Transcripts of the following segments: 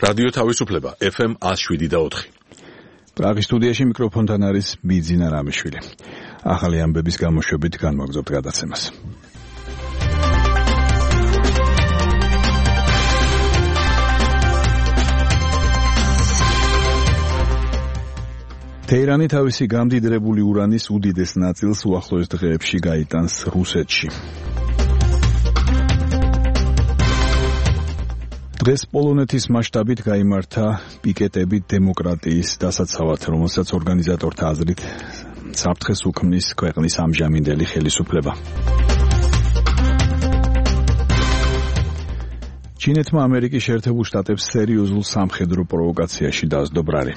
რადიო თავისუფლება FM 107.4. პრაღის სტუდიაში მიკროფონთან არის ბიძინა რამიშვილი. ახალი ამბების გამოშვებით განვაგრძობთ გადაცემას. თეირანი თავისი გამდიდრებული ურანის უდიდეს ნაწილს უახლოეს დღეებში გაიტანს რუსეთში. დღეს პოლონეთის მასშტაბით გაიმართა პიკეტები დემოკრატიის დასაცავად, რომელსაც ორგანიზატორთა აზრით საფრთხეს უქმნის ქვეყნის ამჟამინდელი ხელისუფლება. ჩინეთმა ამერიკის შეერთებულ შტატებს სერიოზულ სამხედრო პროვოკაციაში დასდო ბრალი.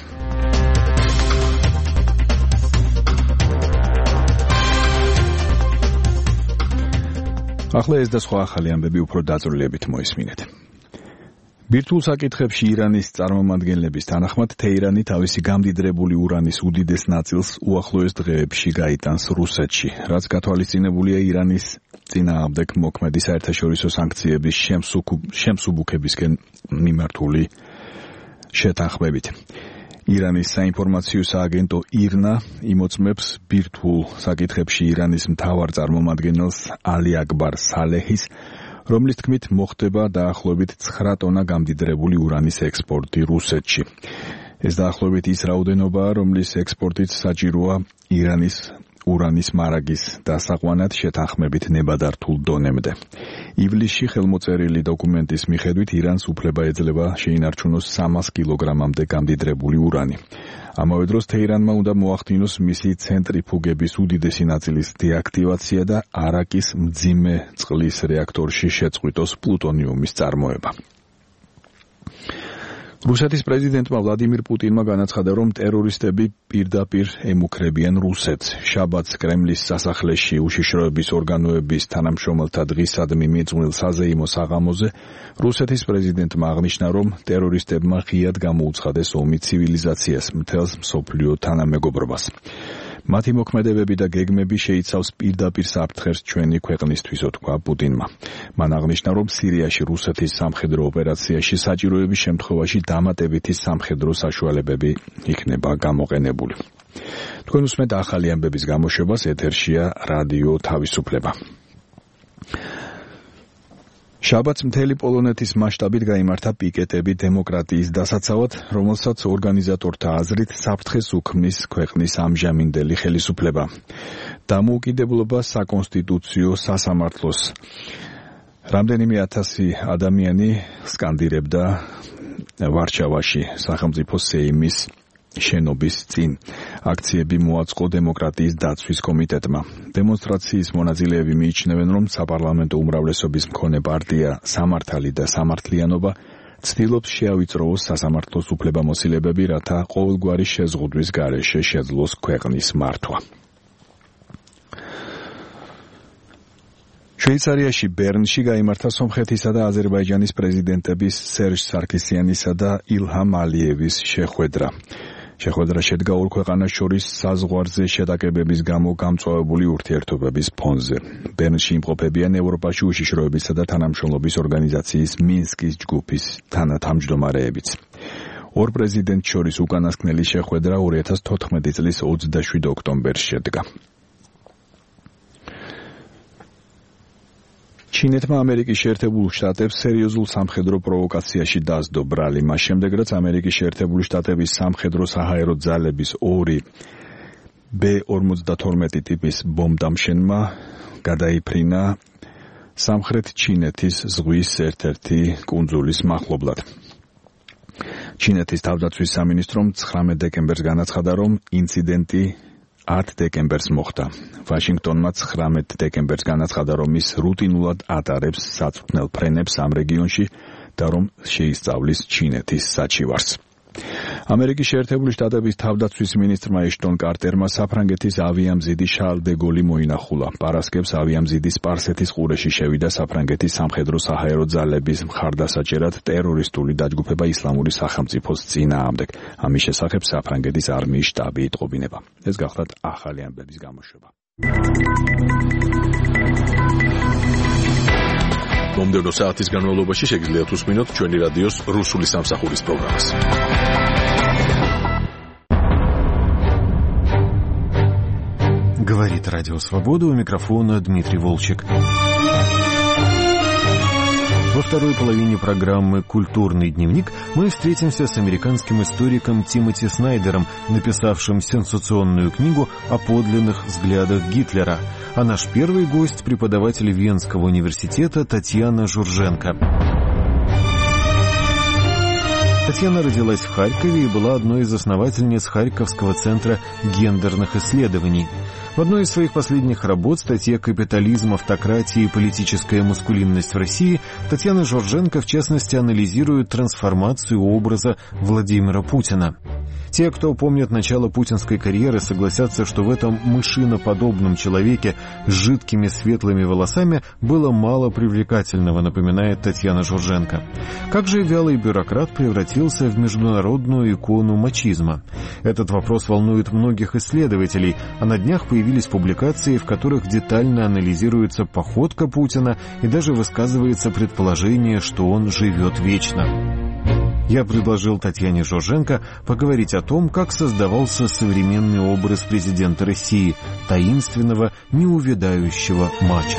ახლა ეს და სხვა ახალი ამბები უფრო დაწვრილებით მოისმინეთ. ბირთვულ საკითხებში ირანის წარმომადგენლების თანახმად თეირანი თავისი გამდიდრებული ურანის უდიდეს ნაწილს უახლოეს დღეებში გაიტანს რუსეთში, რაც გათვალისწინებულია ირანის წინააღმდეგ მოქმედი საერთაშორისო სანქციების შემსუბუქებისკენ მიმართული შეთანხმებით. ირანის საინფორმაციო სააგენტო ირნა იმოწმებს ბირთვულ საკითხებში ირანის მთავარ წარმომადგენელს ალი აკბარ სალეჰის, რომლის თქმით მოხდება დაახლოებით 9 ტონა გამდიდრებული ურანის ექსპორტი რუსეთში. ეს დაახლოებით ის რაოდენობაა, რომლის ექსპორტით საჭიროა ირანის ურანის მარაგის დასაყვანად შეთანხმებით ნებადართულ დონემდე. ივლისში ხელმოწერილი დოკუმენტის მიხედვით ირანს უფლება ეძლევა შეინარჩუნოს 300 კილოგრამამდე გამდიდრებული ურანი. ამავე დროს თეირანმა უნდა მოახდინოს მისი ცენტრიფუგების უდიდესი ნაწილის დეაქტივაცია და არაკის მძიმე წყლის რეაქტორში შეწყვიტოს პლუტონიუმის წარმოება. რუსეთის პრეზიდენტმა ვლადიმირ პუტინმა განაცხადა, რომ ტერორისტები პირდაპირ ემუქრებიან რუსეთს. შაბათს კრემლის სასახლეში უშიშროების ორგანოების თანამშრომელთა დღისადმი მიძღვნილ საზეიმო საღამოზე რუსეთის პრეზიდენტმა აღნიშნა, რომ ტერორისტებმა ღიად გამოუცხადეს ომი ცივილიზაციას, მთელს მსოფლიო თანამეგობრობას. მათი მოქმედებები და გეგმები შეიცავს პირდაპირ საფრთხეს ჩვენი ქვეყნისთვის, თქვა პუტინმა. მან აღნიშნა, რომ სირიაში რუსეთის სამხედრო ოპერაციაში საჭიროების შემთხვევაში დამატებითი სამხედრო საშუალებები იქნება გამოყენებული. თქვენ უსმენთ ახალი ამბების გამოშვებას, ეთერშია რადიო თავისუფლება. შაბათს მთელი პოლონეთის მასშტაბით გაიმართა პიკეტები დემოკრატიის დასაცავად, რომელსაც ორგანიზატორთა აზრით საფრთხეს უქმნის ქვეყნის ამჟამინდელი ხელისუფლება. დამოუკიდებლობა საკონსტიტუციო სასამართლოს. რამდენიმე ათასი ადამიანი სკანდირებდა ვარშავაში სახელმწიფო სეიმის შენობის წინ. აქციები მოაწყო დემოკრატიის დაცვის კომიტეტმა. დემონსტრაციის მონაწილეები მიიჩნევენ, რომ საპარლამენტო უმრავლესობის მქონე პარტია სამართალი და სამართლიანობა ცდილობს შეავიწროოს სასამართლოს უფლებამოსილებები, რათა ყოველგვარი შეზღუდვის გარეშე შეძლოს ქვეყნის მართვა. შვეიცარიაში ბერნში გაიმართა სომხეთისა და აზერბაიჯანის პრეზიდენტების სერჟ სარქისიანისა და ილჰამ ალიევის შეხვედრა. შეხვედრა შედგა ორ ქვეყანას შორის საზღვარზე შეტაკებების გამო გამწვავებული ურთიერთობების ფონზე. ბერნში იმყოფებიან ევროპაში უშიშროებისა და თანამშრომლობის ორგანიზაციის მინსკის ჯგუფის თანათავმჯდომარეებიც. ორ პრეზიდენტს შორის უკანასკნელი შეხვედრა 2014 წლის 27 ოქტომბერს შედგა. ჩინეთმა ამერიკის შეერთებულ შტატებს სერიოზულ სამხედრო პროვოკაციაში დასდო ბრალი, მას შემდეგ რაც ამერიკის შეერთებული შტატების სამხედრო საჰაერო ძალების 2 B-52 ტიპის ბომბდამშენმა გადაიფრინა სამხრეთ ჩინეთის ზღვის ერთ-ერთი კუნძულის მახლობლად. ჩინეთის თავდაცვის სამინისტრომ 19 დეკემბერს განაცხადა, რომ ინციდენტი 10 დეკემბერს მოხდა. ვაშინგტონმა 19 დეკემბერს განაცხადა, რომ ის რუტინულად ატარებს საწვრთნელ ფრენებს ამ რეგიონში და რომ შეისწავლის ჩინეთის საჩივარს. ამერიკის შეერთებული შტატების თავდაცვის მინისტრმა ეშტონ კარტერმა საფრანგეთის ავიამზიდი შარლ დე გოლი მოინახულა. პარასკევს ავიამზიდი სპარსეთის ყურეში შევიდა საფრანგეთის სამხედრო საჰაერო ძალების მხარდასაჭერად ტერორისტული დაჯგუფება ისლამური სახელმწიფოს წინააღმდეგ. ამის შესახებ საფრანგეთის არმიის შტაბი იტყობინება. ეს გახლავთ ახალი ამბების გამოშვება. მომდევნო საათის განმავლობაში შეგიძლიათ უსმინოთ ჩვენი რადიოს რუსული სამსახურის პროგრამას. Говорит Радио Свобода, у микрофона Дмитрий Волчек. Во второй половине программы «Культурный дневник» мы встретимся с американским историком Тимоти Снайдером, написавшим сенсационную книгу о подлинных взглядах Гитлера. А наш первый гость – преподаватель Венского университета Татьяна Журженко. Татьяна родилась в Харькове и была одной из основательниц Харьковского центра гендерных исследований. В одной из своих последних работ, статье «Капитализм, автократия и политическая маскулинность в России», Татьяна Журженко, в частности, анализирует трансформацию образа Владимира Путина. Те, кто помнит начало путинской карьеры, согласятся, что в этом мышиноподобном человеке с жидкими светлыми волосами было мало привлекательного, напоминает Татьяна Журженко. Как же вялый бюрократ превратился в международную икону мачизма? Этот вопрос волнует многих исследователей, а на днях появились публикации, в которых детально анализируется походка Путина и даже высказывается предположение, что он живет вечно. Я предложил Татьяне Журженко поговорить о том, как создавался современный образ президента России, таинственного, неувядающего мачо.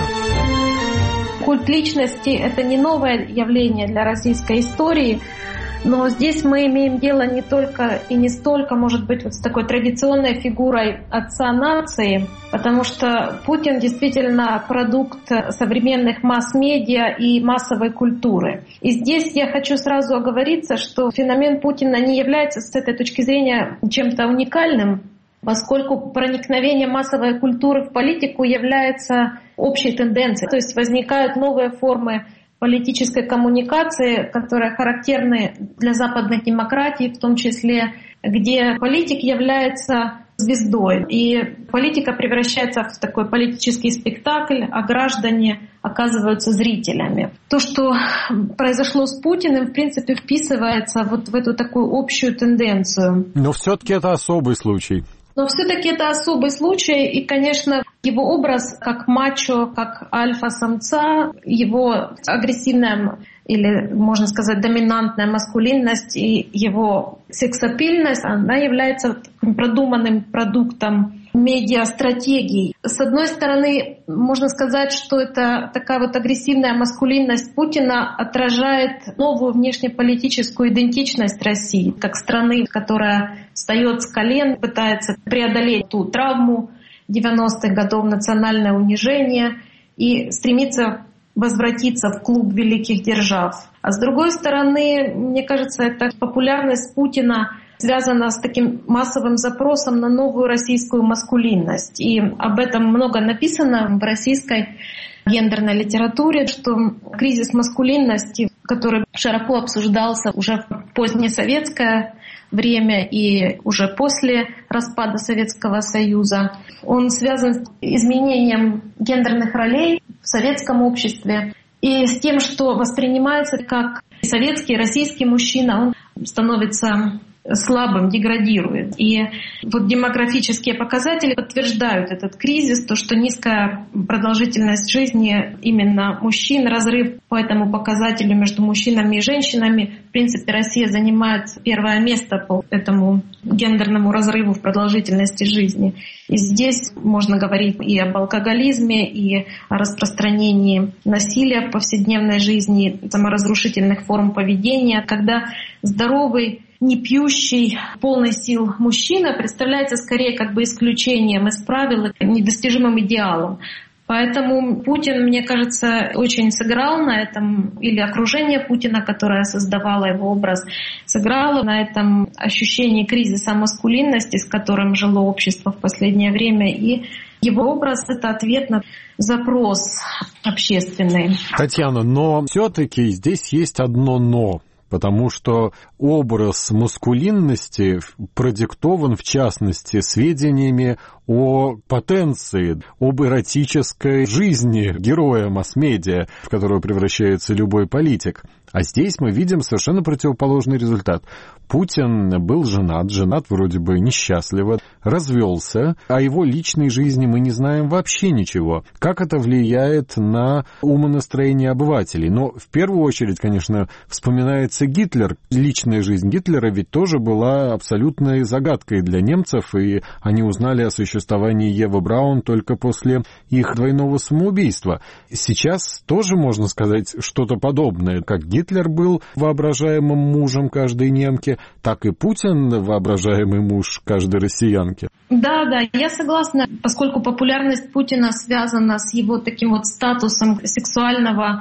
Культ личности – это не новое явление для российской истории, но здесь мы имеем дело не только и не столько, может быть, вот с такой традиционной фигурой отца нации, потому что Путин действительно продукт современных масс-медиа и массовой культуры. И здесь я хочу сразу оговориться, что феномен Путина не является с этой точки зрения чем-то уникальным, поскольку проникновение массовой культуры в политику является общей тенденцией. То есть возникают новые формы политической коммуникации, которые характерны для западных демократий, в том числе, где политик является звездой. И политика превращается в такой политический спектакль, а граждане оказываются зрителями. То, что произошло с Путиным, в принципе, вписывается вот в эту такую общую тенденцию. Но все-таки это особый случай. Но все-таки это особый случай, и, конечно, его образ как мачо, как альфа-самца, его агрессивная или, можно сказать, доминантная маскулинность и его сексапильность, она является продуманным продуктом медиастратегий. С одной стороны, можно сказать, что это такая вот агрессивная маскулинность Путина отражает новую внешнеполитическую идентичность России, как страны, которая встает с колен, пытается преодолеть ту травму 90-х годов, национальное унижение и стремится возвратиться в клуб великих держав. А с другой стороны, мне кажется, эта популярность Путина связана с таким массовым запросом на новую российскую маскулинность. И об этом много написано в российской гендерной литературе, что кризис маскулинности, который широко обсуждался уже в позднесоветское время и уже после распада Советского Союза, он связан с изменением гендерных ролей в советском обществе и с тем, что воспринимается как советский, российский мужчина, он становится слабым, деградирует. И вот демографические показатели подтверждают этот кризис, то, что низкая продолжительность жизни именно мужчин, разрыв по этому показателю между мужчинами и женщинами. В принципе, Россия занимает первое место по этому гендерному разрыву в продолжительности жизни. И здесь можно говорить и об алкоголизме, и о распространении насилия в повседневной жизни, саморазрушительных форм поведения, когда здоровый, не пьющий, полный сил мужчина представляется скорее как бы исключением из правил, недостижимым идеалом. Поэтому Путин, мне кажется, очень сыграл на этом, или окружение Путина, которое создавало его образ, сыграло на этом ощущении кризиса маскулинности, с которым жило общество в последнее время. И его образ — это ответ на запрос общественный. Татьяна, но все-таки здесь есть одно «но». Потому что образ маскулинности продиктован, в частности, сведениями о потенции, об эротической жизни героя масс-медиа, в которую превращается любой политик. А здесь мы видим совершенно противоположный результат. Путин был женат вроде бы несчастливо, развелся, о его личной жизни мы не знаем вообще ничего. Как это влияет на умонастроение обывателей? Но в первую очередь, конечно, вспоминается Гитлер. Личная жизнь Гитлера ведь тоже была абсолютной загадкой для немцев, и они узнали о существовании Евы Браун только после их двойного самоубийства. Сейчас тоже можно сказать что-то подобное, как Гитлер был воображаемым мужем каждой немки, так и Путин воображаемый муж каждой россиянки. Да, я согласна, поскольку популярность Путина связана с его таким вот статусом сексуального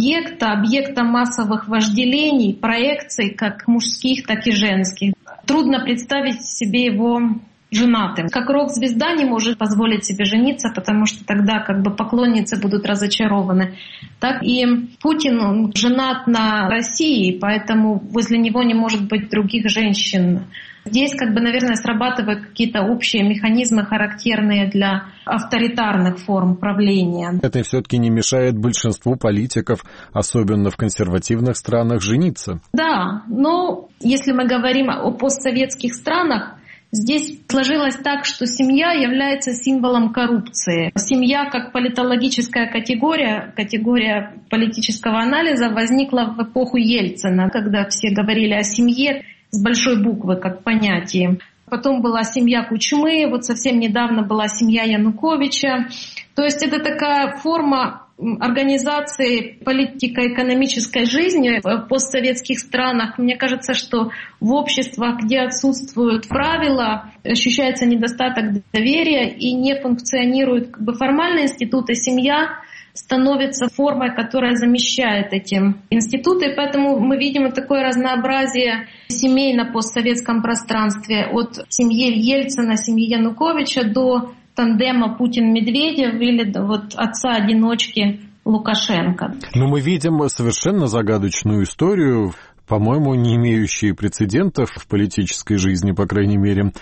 объекта массовых вожделений, проекций, как мужских, так и женских. Трудно представить себе его женатым. Как рок-звезда не может позволить себе жениться, потому что тогда как бы поклонницы будут разочарованы. Так и Путин женат на России, поэтому возле него не может быть других женщин. Здесь, наверное, срабатывают какие-то общие механизмы, характерные для авторитарных форм правления. Это все-таки не мешает большинству политиков, особенно в консервативных странах, жениться. Да, но если мы говорим о постсоветских странах, здесь сложилось так, что семья является символом коррупции. Семья как политологическая категория политического анализа возникла в эпоху Ельцина, когда все говорили о семье с большой буквы как понятии. Потом была семья Кучмы, вот совсем недавно была семья Януковича. То есть это такая форма организации политико-экономической жизни в постсоветских странах. Мне кажется, что в обществах, где отсутствуют правила, ощущается недостаток доверия и не функционируют формальные институты, семья становится формой, которая замещает эти институты. Поэтому мы видим такое разнообразие семей на постсоветском пространстве. От семьи Ельцина, семьи Януковича до тандема Путин-Медведев или вот отца-одиночки Лукашенко. Но мы видим совершенно загадочную историю, по-моему, не имеющие прецедентов в политической жизни, по крайней мере,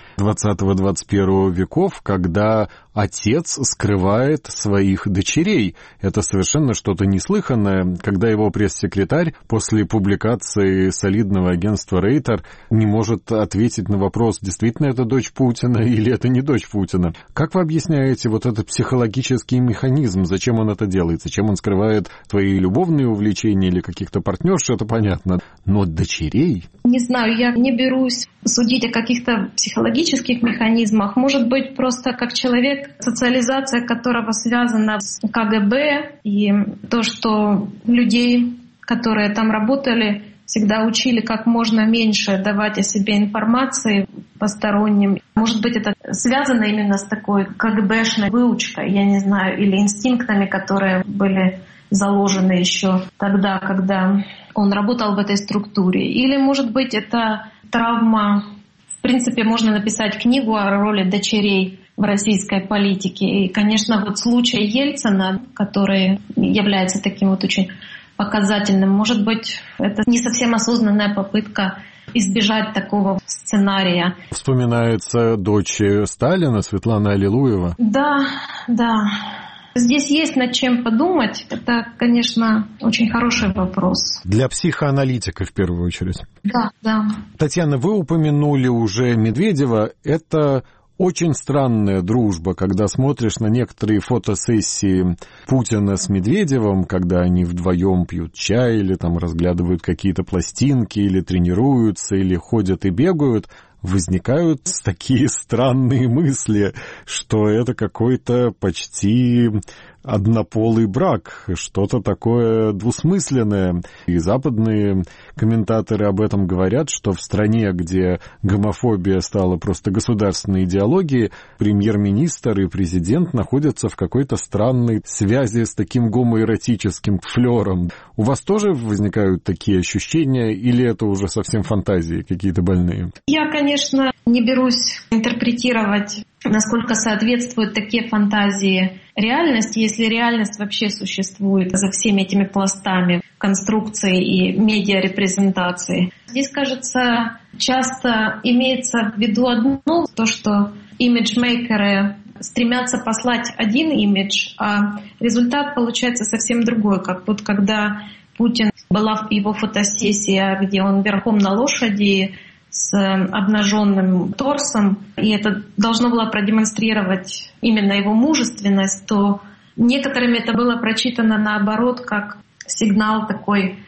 20-21 веков, когда отец скрывает своих дочерей. Это совершенно что-то неслыханное, когда его пресс-секретарь после публикации солидного агентства Рейтер не может ответить на вопрос, действительно это дочь Путина или это не дочь Путина. Как вы объясняете вот этот психологический механизм? Зачем он это делает? Зачем он скрывает твои любовные увлечения или каких-то партнерш? Это понятно. Но дочерей? Не знаю, я не берусь судить о каких-то психологических механизмах. Может быть, просто как человек, социализация которого связана с КГБ, и то, что людей, которые там работали, всегда учили как можно меньше давать о себе информации посторонним. Может быть, это связано именно с такой КГБшной выучкой, я не знаю, или инстинктами, которые были заложены еще тогда, когда он работал в этой структуре. Или, может быть, это травма. В принципе, можно написать книгу о роли дочерей в российской политике. И, конечно, вот случай Ельцина, который является таким вот очень показательным, может быть, это не совсем осознанная попытка избежать такого сценария. Вспоминается дочь Сталина, Светлана Аллилуева. Да. Здесь есть над чем подумать. Это, конечно, очень хороший вопрос. Для психоаналитика, в первую очередь. Да. Татьяна, вы упомянули уже Медведева. Это очень странная дружба, когда смотришь на некоторые фотосессии Путина с Медведевым, когда они вдвоем пьют чай или там разглядывают какие-то пластинки, или тренируются, или ходят и бегают. Возникают такие странные мысли, что это какой-то почти однополый брак, что-то такое двусмысленное. И западные комментаторы об этом говорят, что в стране, где гомофобия стала просто государственной идеологией, премьер-министр и президент находятся в какой-то странной связи с таким гомоэротическим флером. У вас тоже возникают такие ощущения, или это уже совсем фантазии какие-то больные? Я, конечно, не берусь интерпретировать, насколько соответствуют такие фантазии реальности, если реальность вообще существует за всеми этими пластами конструкции и медиарепрезентации. Здесь, кажется, часто имеется в виду одно, то, что имиджмейкеры стремятся послать один имидж, а результат получается совсем другой. Как вот когда Путин была его фотосессия, где он верхом на лошади с обнаженным торсом, и это должно было продемонстрировать именно его мужественность, то некоторыми это было прочитано наоборот как сигнал такой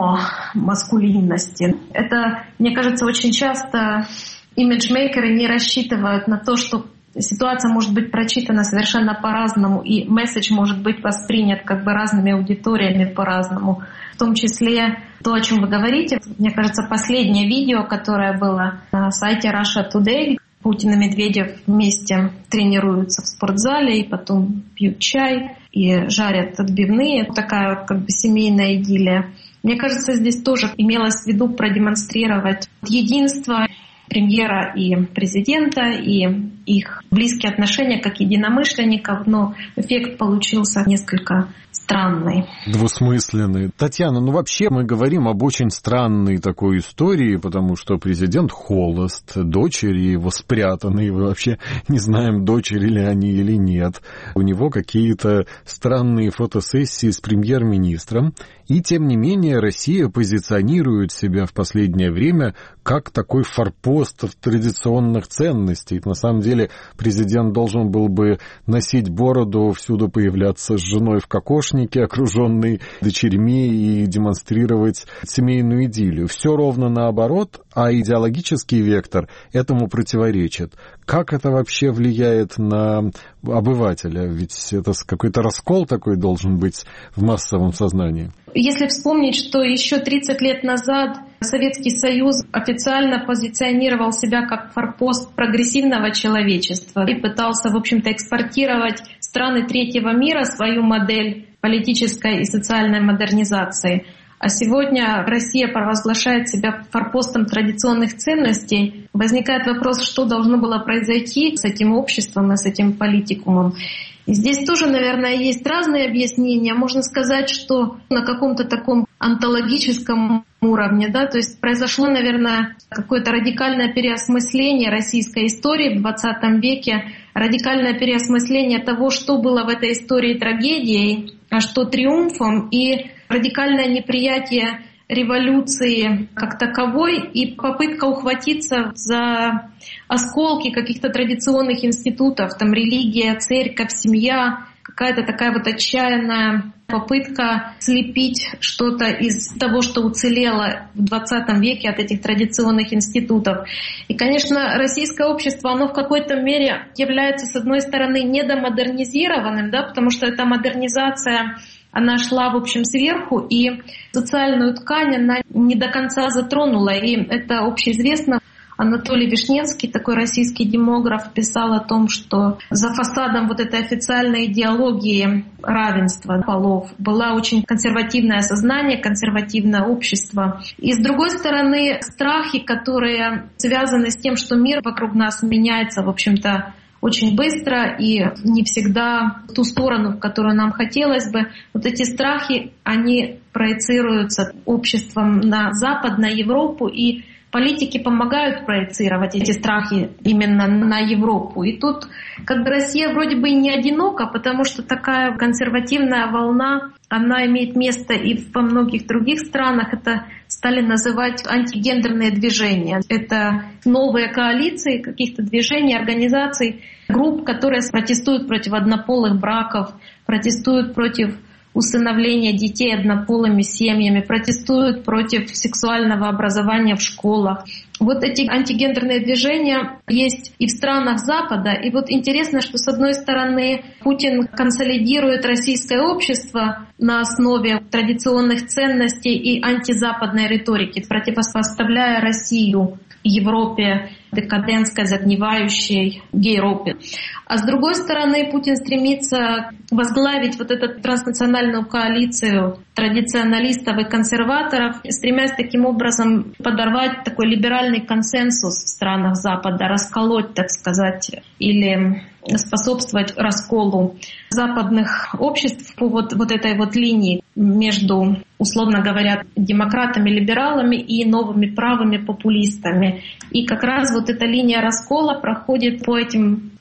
гомо-маскулинности. Это, мне кажется, очень часто имиджмейкеры не рассчитывают на то, что ситуация может быть прочитана совершенно по-разному, и месседж может быть воспринят как бы разными аудиториями по-разному. В том числе то, о чем вы говорите. Мне кажется, последнее видео, которое было на сайте Russia Today, Путин и Медведев вместе тренируются в спортзале и потом пьют чай и жарят отбивные. Такая вот как бы семейная идиллия. Мне кажется, здесь тоже имелось в виду продемонстрировать единство премьера и президента, и их близкие отношения как единомышленников, но эффект получился несколько странный. Двусмысленный. Татьяна, вообще мы говорим об очень странной такой истории, потому что президент холост, дочери его спрятаны, и мы вообще не знаем, дочери ли они или нет. У него какие-то странные фотосессии с премьер-министром, и тем не менее Россия позиционирует себя в последнее время как такой форпост традиционных ценностей. На самом деле президент должен был бы носить бороду, всюду появляться с женой в кокошнике, окруженный дочерьми, и демонстрировать семейную идиллию. Все ровно наоборот, а идеологический вектор этому противоречит. Как это вообще влияет на обывателя? Ведь это какой-то раскол такой должен быть в массовом сознании. Если вспомнить, что еще 30 лет назад Советский Союз официально позиционировал себя как форпост прогрессивного человечества и пытался, в общем-то, экспортировать в страны третьего мира свою модель политической и социальной модернизации. А сегодня Россия провозглашает себя форпостом традиционных ценностей. Возникает вопрос, что должно было произойти с этим обществом и с этим политикумом. И здесь тоже, наверное, есть разные объяснения. Можно сказать, что на каком-то таком онтологическом уровне, да, то есть произошло, наверное, какое-то радикальное переосмысление российской истории в XX веке, радикальное переосмысление того, что было в этой истории трагедией, а что триумфом, и радикальное неприятие революции как таковой и попытка ухватиться за осколки каких-то традиционных институтов, там религия, церковь, семья, какая-то такая вот отчаянная попытка слепить что-то из того, что уцелело в 20 веке от этих традиционных институтов. И, конечно, российское общество, оно в какой-то мере является, с одной стороны, недомодернизированным, да, потому что эта модернизация, она шла, в общем, сверху, и социальную ткань она не до конца затронула. И это общеизвестно. Анатолий Вишневский, такой российский демограф, писал о том, что за фасадом вот этой официальной идеологии равенства полов было очень консервативное сознание, консервативное общество. И с другой стороны, страхи, которые связаны с тем, что мир вокруг нас меняется, в общем-то, очень быстро и не всегда в ту сторону, в которую нам хотелось бы. Вот эти страхи, они проецируются обществом на Запад, на Европу, и политики помогают проецировать эти страхи именно на Европу. И тут как бы Россия вроде бы и не одинока, потому что такая консервативная волна, она имеет место и во многих других странах. Это стали называть антигендерные движения. Это новые коалиции каких-то движений, организаций, групп, которые протестуют против однополых браков, протестуют против усыновления детей однополыми семьями, протестуют против сексуального образования в школах. Вот эти антигендерные движения есть и в странах Запада. И вот интересно, что с одной стороны Путин консолидирует российское общество на основе традиционных ценностей и антизападной риторики, противопоставляя Россию Европе, декадентской, загнивающей Европе. А с другой стороны, Путин стремится возглавить вот эту транснациональную коалицию традиционалистов и консерваторов, стремясь таким образом подорвать такой либеральный консенсус в странах Запада, расколоть, так сказать, или способствовать расколу западных обществ по вот этой вот линии между, условно говоря, демократами, либералами и новыми правыми популистами. И как раз вот эта линия раскола проходит по этим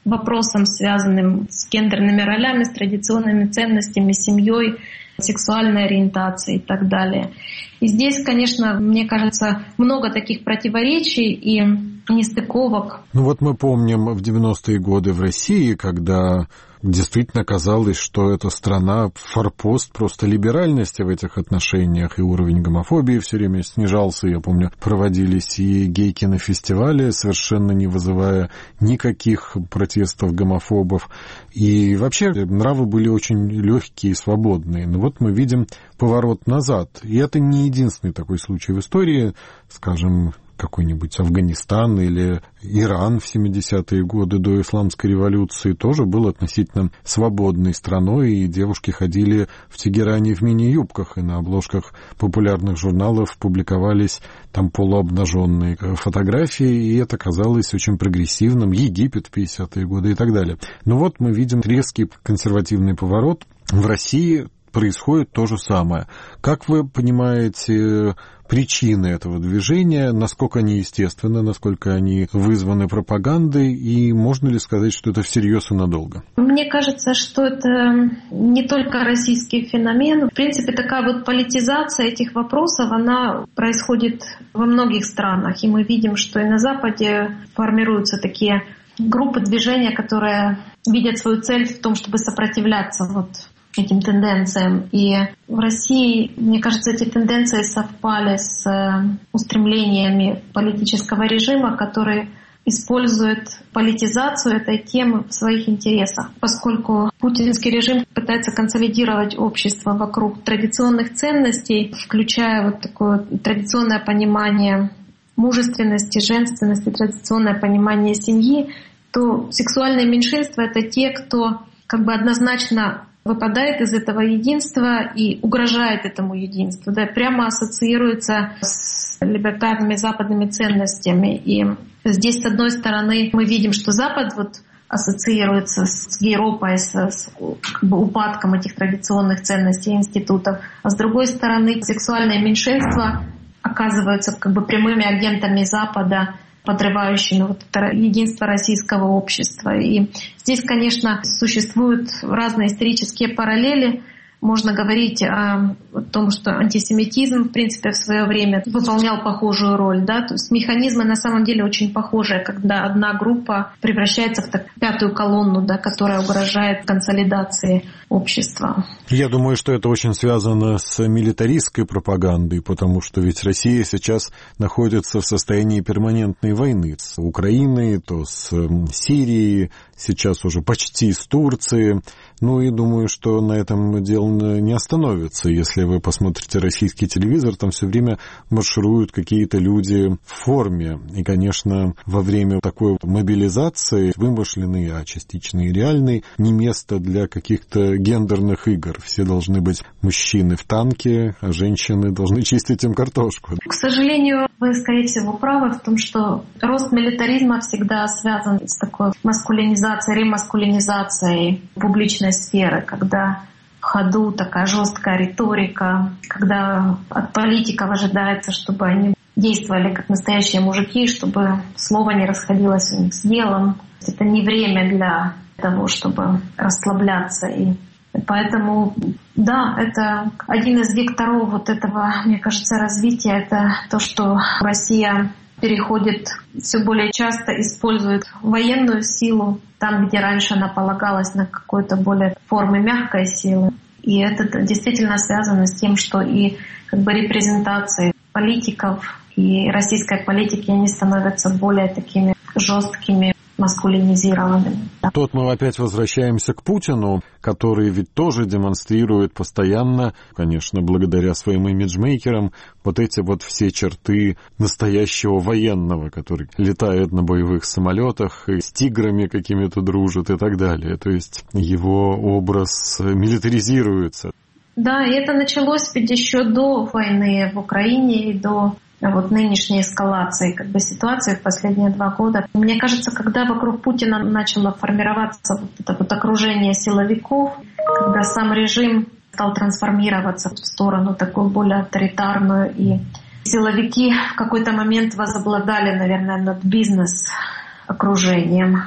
вопросам, связанным с гендерными ролями, с традиционными ценностями, семьей, сексуальной ориентацией и так далее. И здесь, конечно, мне кажется, много таких противоречий и нестыковок. Ну вот мы помним в 90-е годы в России, когда действительно казалось, что эта страна форпост просто либеральности в этих отношениях, и уровень гомофобии все время снижался. Я помню, проводились и гей-кинофестивали, совершенно не вызывая никаких протестов гомофобов. И вообще нравы были очень легкие и свободные. Но вот мы видим поворот назад. И это не единственный такой случай в истории, скажем, какой-нибудь Афганистан или Иран в 70-е годы до Исламской революции тоже был относительно свободной страной, и девушки ходили в Тегеране в мини-юбках, и на обложках популярных журналов публиковались там полуобнаженные фотографии, и это казалось очень прогрессивным. Египет в 50-е годы и так далее. Но вот мы видим резкий консервативный поворот. В России происходит то же самое. Как вы понимаете причины этого движения, насколько они естественны, насколько они вызваны пропагандой, и можно ли сказать, что это всерьез и надолго? Мне кажется, что это не только российский феномен. В принципе, такая вот политизация этих вопросов, она происходит во многих странах. И мы видим, что и на Западе формируются такие группы движения, которые видят свою цель в том, чтобы сопротивляться вот этим тенденциям. И в России, мне кажется, эти тенденции совпали с устремлениями политического режима, который использует политизацию этой темы в своих интересах, поскольку путинский режим пытается консолидировать общество вокруг традиционных ценностей, включая вот такое традиционное понимание мужественности, женственности, традиционное понимание семьи, то сексуальные меньшинства — это те, кто как бы однозначно выпадает из этого единства и угрожает этому единству, да, прямо ассоциируется с либертарными западными ценностями. И здесь, с одной стороны, мы видим, что Запад вот ассоциируется с Европой, с как бы упадком этих традиционных ценностей и институтов, а с другой стороны, сексуальные меньшинства оказываются как бы прямыми агентами Запада, подрывающими вот это единство российского общества. И здесь, конечно, существуют разные исторические параллели. Можно говорить о том, что антисемитизм, в принципе, в свое время выполнял похожую роль. Да? То есть механизмы на самом деле очень похожие, когда одна группа превращается в пятую колонну, да, которая угрожает консолидации общества. Я думаю, что это очень связано с милитаристской пропагандой, потому что ведь Россия сейчас находится в состоянии перманентной войны с Украиной, то с Сирией, сейчас уже почти с Турцией. Ну и думаю, что на этом дело не остановится. Если вы посмотрите российский телевизор, там все время маршируют какие-то люди в форме. И, конечно, во время такой мобилизации, вымышленной, а частично и реальной, не место для каких-то гендерных игр. Все должны быть мужчины в танке, а женщины должны чистить им картошку. К сожалению, вы, скорее всего, правы в том, что рост милитаризма всегда связан с такой маскулинизацией, ремаскулинизацией публичной сферы, когда в ходу такая жесткая риторика, когда от политиков ожидается, чтобы они действовали как настоящие мужики, чтобы слово не расходилось у них с делом. Это не время для того, чтобы расслабляться. И поэтому, да, это один из векторов вот этого, мне кажется, развития. Это то, что Россия переходит, все более часто использует военную силу там, где раньше она полагалась на какой-то более формы мягкой силы. И это действительно связано с тем, что и как бы репрезентации политиков и российской политики, они становятся более такими жесткими, маскулинизированными. Тут мы опять возвращаемся к Путину, который ведь тоже демонстрирует постоянно, конечно, благодаря своим имиджмейкерам, вот эти вот все черты настоящего военного, который летает на боевых самолетах и с тиграми какими-то дружит и так далее. То есть его образ милитаризируется. Да, и это началось ведь еще до войны в Украине и до вот нынешней эскалации как бы ситуации в последние 2 года. Мне кажется, когда вокруг Путина начало формироваться вот это вот окружение силовиков, когда сам режим стал трансформироваться в сторону такую более авторитарную, и силовики в какой-то момент возобладали, наверное, над бизнес-окружением.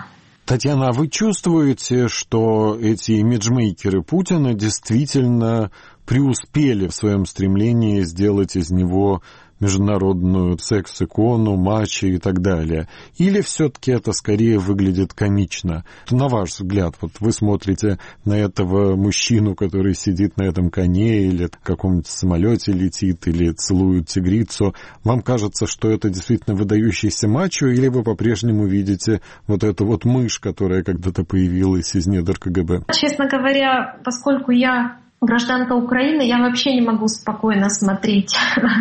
Татьяна, а вы чувствуете, что эти имиджмейкеры Путина действительно преуспели в своем стремлении сделать из него международную секс-икону, мачо и так далее? Или все-таки это скорее выглядит комично? На ваш взгляд, вот вы смотрите на этого мужчину, который сидит на этом коне или в каком-нибудь самолете летит, или целует тигрицу, вам кажется, что это действительно выдающийся мачо, или вы по-прежнему видите вот эту вот мышь, которая когда-то появилась из недр КГБ? Честно говоря, поскольку я гражданка Украины, я вообще не могу спокойно смотреть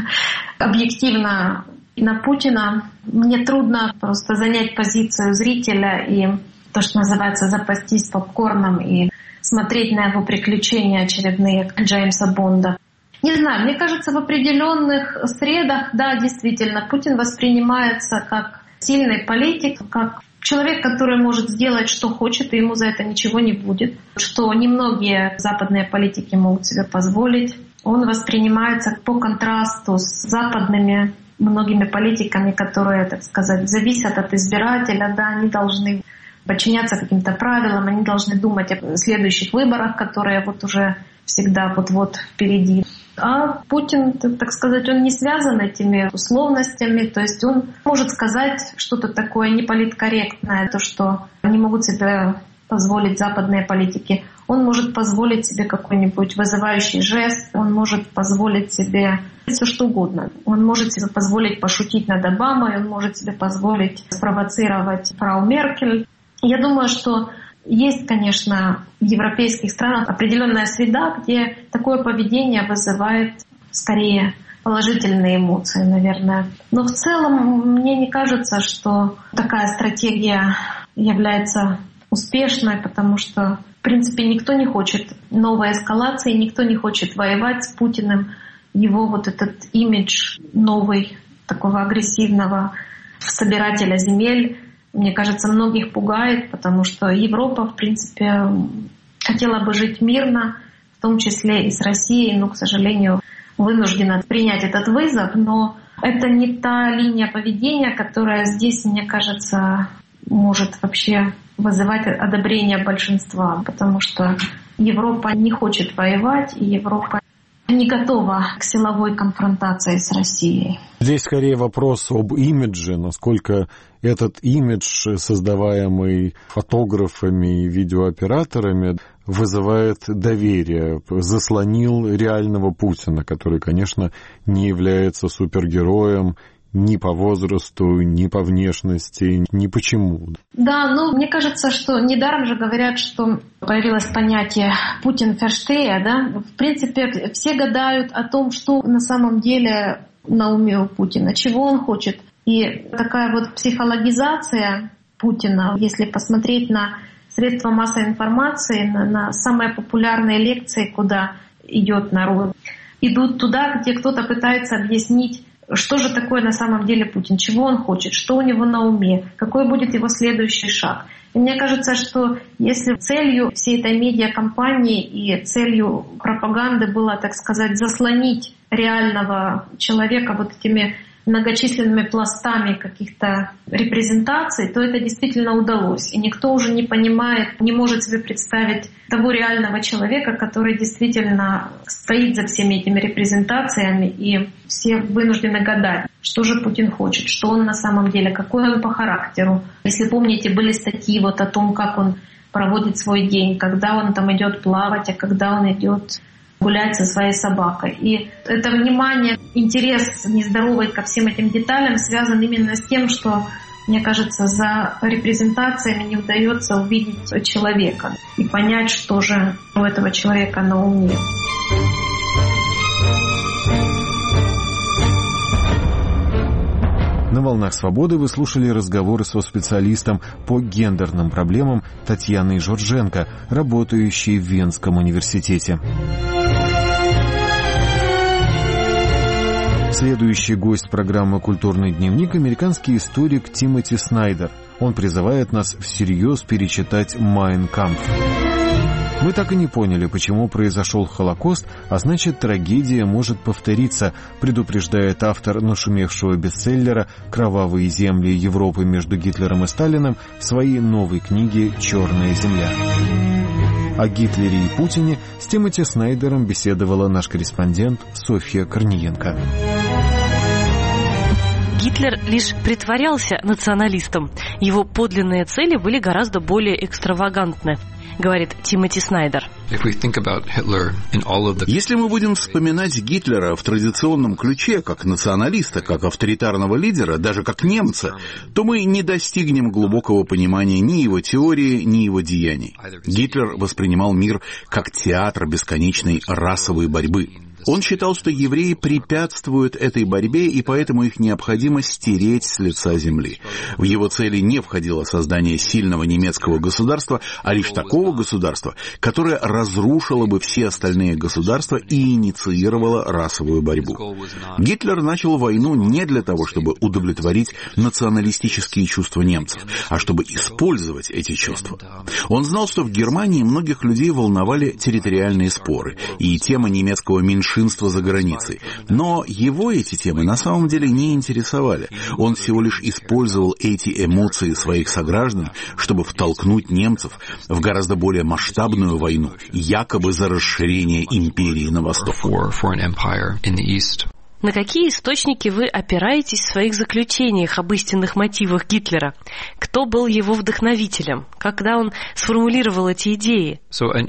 объективно на Путина. Мне трудно просто занять позицию зрителя и то, что называется, запастись попкорном и смотреть на его приключения очередные Джеймса Бонда. Не знаю, мне кажется, в определенных средах, да, действительно, Путин воспринимается как сильный политик, как человек, который может сделать, что хочет, и ему за это ничего не будет. Что немногие западные политики могут себе позволить. Он воспринимается по контрасту с западными многими политиками, которые, так сказать, зависят от избирателя. Да, они должны подчиняться каким-то правилам, они должны думать о следующих выборах, которые вот уже всегда вот-вот впереди. А Путин, так сказать, он не связан этими условностями, то есть он может сказать что-то такое неполиткорректное, то, что не могут себе позволить западные политики. Он может позволить себе какой-нибудь вызывающий жест, он может позволить себе все что угодно. Он может себе позволить пошутить над Обамой, он может себе позволить спровоцировать фрау Меркель. Я думаю, что есть, конечно, в европейских странах определенная среда, где такое поведение вызывает скорее положительные эмоции, наверное. Но в целом мне не кажется, что такая стратегия является успешной, потому что, в принципе, никто не хочет новой эскалации, никто не хочет воевать с Путиным. Его вот этот имидж новый, такого агрессивного собирателя земель, мне кажется, многих пугает, потому что Европа, в принципе, хотела бы жить мирно, в том числе и с Россией, но, к сожалению, вынуждена принять этот вызов. Но это не та линия поведения, которая здесь, мне кажется, может вообще вызывать одобрение большинства, потому что Европа не хочет воевать, и Европа не готова к силовой конфронтации с Россией. Здесь скорее вопрос об имидже, насколько этот имидж, создаваемый фотографами и видеооператорами, вызывает доверие, заслонил реального Путина, который, конечно, не является супергероем ни по возрасту, ни по внешности, ни почему. Да, мне кажется, что недаром же говорят, что появилось понятие «Путин-ферштея», да? В принципе, все гадают о том, что на самом деле на уме у Путина, чего он хочет. И такая вот психологизация Путина, если посмотреть на средства массовой информации, на самые популярные лекции, куда идет народ, идут туда, где кто-то пытается объяснить, что же такое на самом деле Путин, чего он хочет, что у него на уме, какой будет его следующий шаг. И мне кажется, что если целью всей этой медиакампании и целью пропаганды было, так сказать, заслонить реального человека вот этими многочисленными пластами каких-то репрезентаций, то это действительно удалось. И никто уже не понимает, не может себе представить того реального человека, который действительно стоит за всеми этими репрезентациями, и все вынуждены гадать, что же Путин хочет, что он на самом деле, какой он по характеру. Если помните, были статьи вот о том, как он проводит свой день, когда он там идет плавать, а когда он идет гулять со своей собакой. И это внимание, интерес нездоровый ко всем этим деталям связан именно с тем, что, мне кажется, за репрезентациями не удается увидеть человека и понять, что же у этого человека на уме. На «Волнах свободы» вы слушали разговоры со специалистом по гендерным проблемам Татьяной Жорженко, работающей в Венском университете. Следующий гость программы «Культурный дневник» — американский историк Тимоти Снайдер. Он призывает нас всерьез перечитать «Майн Кампф». Мы так и не поняли, почему произошел Холокост, а значит, трагедия может повториться, предупреждает автор нашумевшего бестселлера «Кровавые земли Европы между Гитлером и Сталиным» в своей новой книге «Черная земля». О Гитлере и Путине с Тимоти Снайдером беседовала наш корреспондент Софья Корниенко. Гитлер лишь притворялся националистом. Его подлинные цели были гораздо более экстравагантны, говорит Тимоти Снайдер. Если мы будем вспоминать Гитлера в традиционном ключе, как националиста, как авторитарного лидера, даже как немца, то мы не достигнем глубокого понимания ни его теории, ни его деяний. Гитлер воспринимал мир как театр бесконечной расовой борьбы. Он считал, что евреи препятствуют этой борьбе, и поэтому их необходимо стереть с лица земли. В его цели не входило создание сильного немецкого государства, а лишь такого государства, которое разрушило бы все остальные государства и инициировало расовую борьбу. Гитлер начал войну не для того, чтобы удовлетворить националистические чувства немцев, а чтобы использовать эти чувства. Он знал, что в Германии многих людей волновали территориальные споры и тема немецкого меньшинства за границей. Но его эти темы на самом деле не интересовали. Он всего лишь использовал эти эмоции своих сограждан, чтобы втолкнуть немцев в гораздо более масштабную войну, якобы за расширение империи на восток. На какие источники вы опираетесь в своих заключениях об истинных мотивах Гитлера? Кто был его вдохновителем? Когда он сформулировал эти идеи?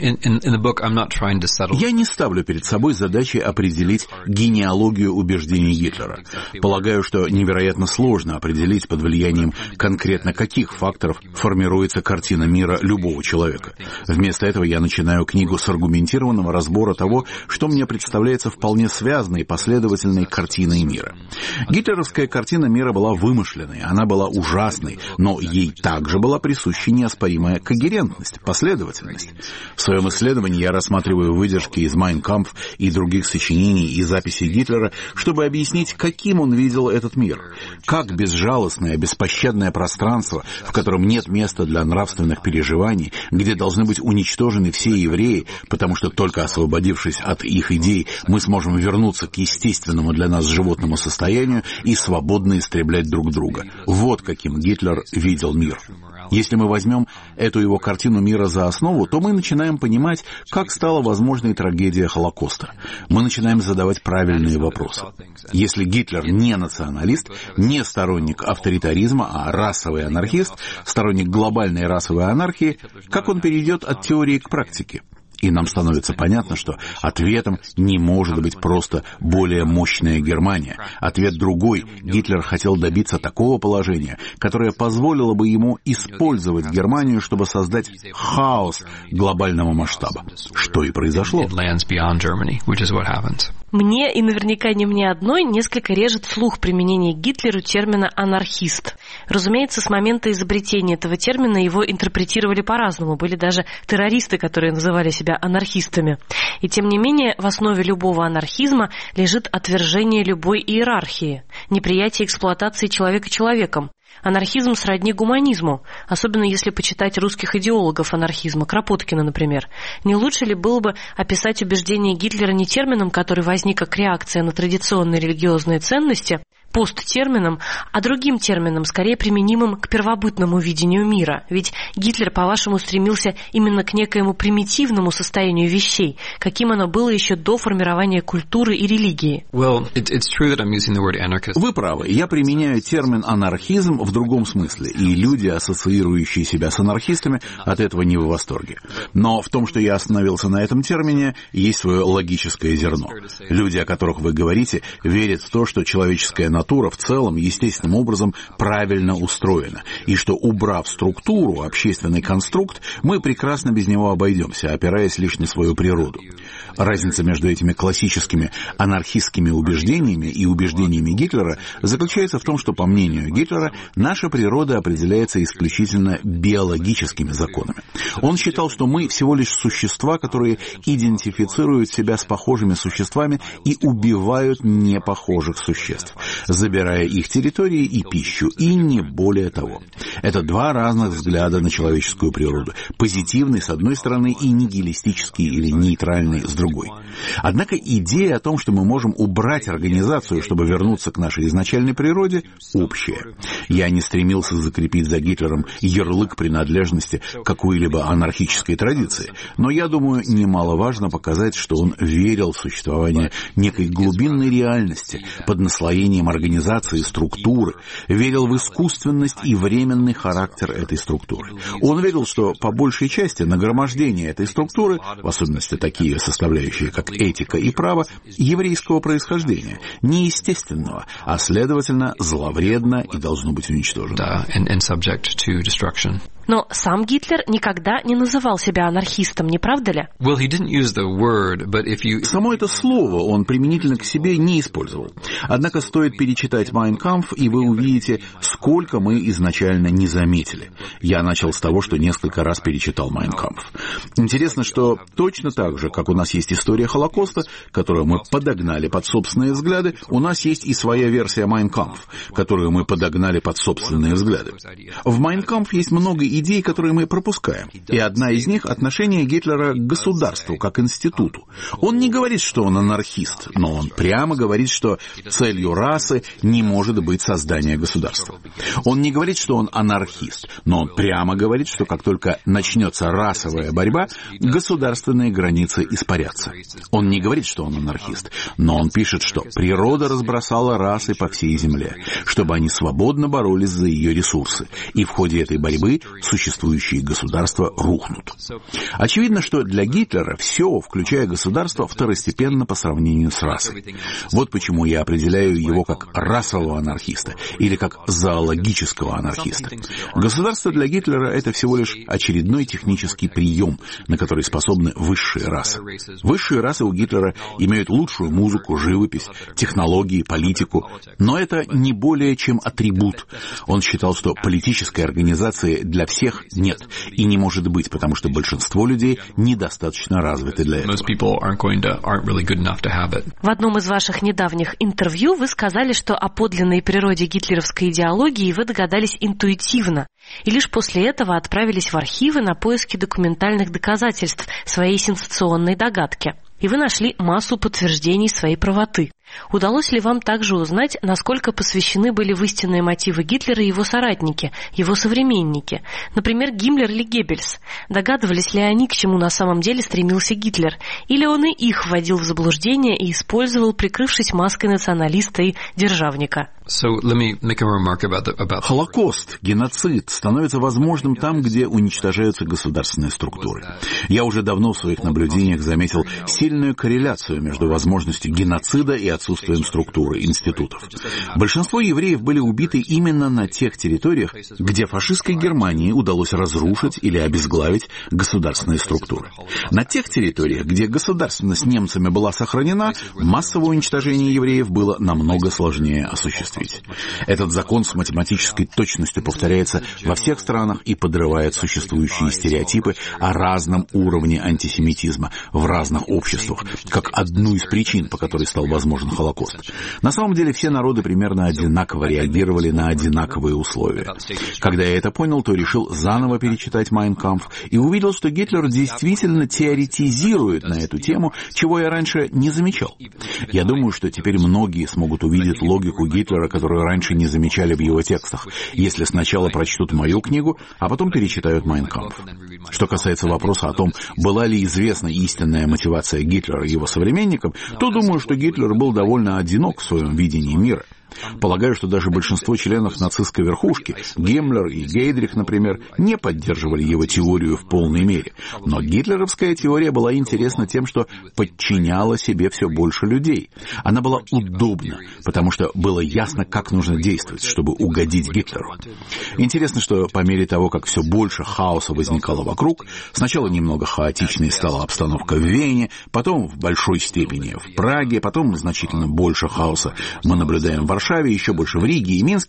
Я не ставлю перед собой задачи определить генеалогию убеждений Гитлера. Полагаю, что невероятно сложно определить, под влиянием конкретно каких факторов формируется картина мира любого человека. Вместо этого я начинаю книгу с аргументированного разбора того, что мне представляется вполне связанной и последовательной картиной мира. Гитлеровская картина мира была вымышленной, она была ужасной, но ей также была присуща неоспоримая когерентность, последовательность. В своем исследовании я рассматриваю выдержки из «Майн кампф» и других сочинений и записей Гитлера, чтобы объяснить, каким он видел этот мир. Как безжалостное, беспощадное пространство, в котором нет места для нравственных переживаний, где должны быть уничтожены все евреи, потому что только освободившись от их идей, мы сможем вернуться к естественному для нас животному состоянию и свободно истреблять друг друга. Вот каким Гитлер видел мир. Если мы возьмем эту его картину мира за основу, то мы начинаем понимать, как стала возможной трагедия Холокоста. Мы начинаем задавать правильные вопросы. Если Гитлер не националист, не сторонник авторитаризма, а расовый анархист, сторонник глобальной расовой анархии, как он перейдет от теории к практике? И нам становится понятно, что ответом не может быть просто более мощная Германия. Ответ другой. Гитлер хотел добиться такого положения, которое позволило бы ему использовать Германию, чтобы создать хаос глобального масштаба. Что и произошло. Мне, и наверняка не мне одной, несколько режет слух применения Гитлеру термина «анархист». Разумеется, с момента изобретения этого термина его интерпретировали по-разному. Были даже террористы, которые называли себя анархистами. И тем не менее, в основе любого анархизма лежит отвержение любой иерархии, неприятие эксплуатации человека человеком. Анархизм сродни гуманизму, особенно если почитать русских идеологов анархизма, Кропоткина, например. Не лучше ли было бы описать убеждения Гитлера не термином, который возник как реакция на традиционные религиозные ценности, посттермином, а другим термином, скорее применимым к первобытному видению мира? Ведь Гитлер, по-вашему, стремился именно к некоему примитивному состоянию вещей, каким оно было еще до формирования культуры и религии. Вы правы. Я применяю термин «анархизм» в другом смысле, и люди, ассоциирующие себя с анархистами, от этого не в восторге. Но в том, что я остановился на этом термине, есть свое логическое зерно. Люди, о которых вы говорите, верят в то, что человеческая натура в целом естественным образом правильно устроена, и что, убрав структуру, общественный конструкт, мы прекрасно без него обойдемся, опираясь лишь на свою природу. Разница между этими классическими анархистскими убеждениями и убеждениями Гитлера заключается в том, что, по мнению Гитлера, наша природа определяется исключительно биологическими законами. Он считал, что мы всего лишь существа, которые идентифицируют себя с похожими существами и убивают непохожих существ. забирая их территории и пищу, и не более того. Это два разных взгляда на человеческую природу. Позитивный с одной стороны и нигилистический или нейтральный с другой. Однако идея о том, что мы можем убрать организацию, чтобы вернуться к нашей изначальной природе, общая. Я не стремился закрепить за Гитлером ярлык принадлежности какой-либо анархической традиции, но я думаю, немаловажно показать, что он верил в существование некой глубинной реальности под наслоением организации и структуры, верил в искусственность и временный характер этой структуры. Он верил, что по большей части нагромождение этой структуры, в особенности такие составляющие, как этика и право, еврейского происхождения, неестественного, а следовательно зловредно и должно быть уничтожено. Но сам Гитлер никогда не называл себя анархистом, не правда ли? Само это слово он применительно к себе не использовал. Однако стоит перечитать «Майн кампф», и вы увидите, сколько мы изначально не заметили. Я начал с того, что несколько раз перечитал «Майн кампф». Интересно, что точно так же, как у нас есть история Холокоста, которую мы подогнали под собственные взгляды, у нас есть и своя версия «Майн кампф», которую мы подогнали под собственные взгляды. В «Майн кампф» есть много идей, которые мы пропускаем. И одна из них — отношение Гитлера к государству, как институту. Он не говорит, что он анархист, но он прямо говорит, что целью расы не может быть создание государства. Он не говорит, что он анархист, но он прямо говорит, что как только начнется расовая борьба, государственные границы испарятся. Он не говорит, что он анархист, но он пишет, что природа разбросала расы по всей земле, чтобы они свободно боролись за ее ресурсы, и в ходе этой борьбы существующие государства рухнут. Очевидно, что для Гитлера все, включая государство, второстепенно по сравнению с расой. Вот почему я определяю его как расового анархиста или как зоологического анархиста. Государство для Гитлера — это всего лишь очередной технический прием, на который способны высшие расы. Высшие расы у Гитлера имеют лучшую музыку, живопись, технологии, политику, но это не более чем атрибут. Он считал, что политической организации для всех нет и не может быть, потому что большинство людей недостаточно развиты для этого. В одном из ваших недавних интервью вы сказали, что о подлинной природе гитлеровской идеологии вы догадались интуитивно, и лишь после этого отправились в архивы на поиски документальных доказательств своей сенсационной догадки. И вы нашли массу подтверждений своей правоты. Удалось ли вам также узнать, насколько посвящены были в истинные мотивы Гитлера его соратники, его современники, например, Гиммлер или Геббельс? Догадывались ли они, к чему на самом деле стремился Гитлер? Или он и их вводил в заблуждение и использовал, прикрывшись маской националиста и державника? Холокост, геноцид становится возможным там, где уничтожаются государственные структуры. Я уже давно в своих наблюдениях заметил сильную корреляцию между возможностью геноцида и отсутствием структуры, институтов. Большинство евреев были убиты именно на тех территориях, где фашистской Германии удалось разрушить или обезглавить государственные структуры. На тех территориях, где государственность немцами была сохранена, массовое уничтожение евреев было намного сложнее осуществить. Этот закон с математической точностью повторяется во всех странах и подрывает существующие стереотипы о разном уровне антисемитизма в разных обществах, как одну из причин, по которой стал возможен Холокост. На самом деле все народы примерно одинаково реагировали на одинаковые условия. Когда я это понял, то решил заново перечитать «Майн кампф» и увидел, что Гитлер действительно теоретизирует на эту тему, чего я раньше не замечал. Я думаю, что теперь многие смогут увидеть логику Гитлера, которую раньше не замечали в его текстах, если сначала прочтут мою книгу, а потом перечитают «Майн кампф». Что касается вопроса о том, была ли известна истинная мотивация Гитлера и его современникам, то думаю, что Гитлер был довольно одинок в своем видении мира. Полагаю, что даже большинство членов нацистской верхушки, Гиммлер и Гейдрих, например, не поддерживали его теорию в полной мере. Но гитлеровская теория была интересна тем, что подчиняла себе все больше людей. Она была удобна, потому что было ясно, как нужно действовать, чтобы угодить Гитлеру. Интересно, что по мере того, как все больше хаоса возникало вокруг, сначала немного хаотичной стала обстановка в Вене, потом в большой степени в Праге, потом значительно больше хаоса мы наблюдаем в Варшаве, еще больше в Риге и Минске.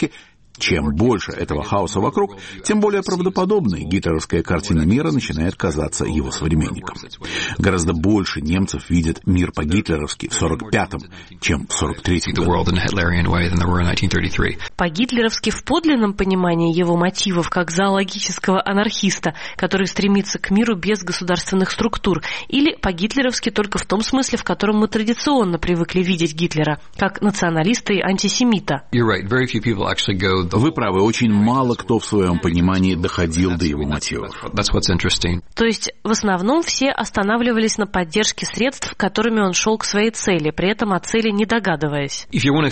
Чем больше этого хаоса вокруг, тем более правдоподобной гитлеровская картина мира начинает казаться его современникам. Гораздо больше немцев видят мир по-гитлеровски в 1945-м, чем в 1943 году. По-гитлеровски в подлинном понимании его мотивов как зоологического анархиста, который стремится к миру без государственных структур, или по-гитлеровски только в том смысле, в котором мы традиционно привыкли видеть Гитлера, как националиста и антисемита. Вы правы, очень мало кто в своем понимании доходил до его мотивов. То есть, в основном, все останавливались на поддержке средств, которыми он шел к своей цели, при этом о цели не догадываясь.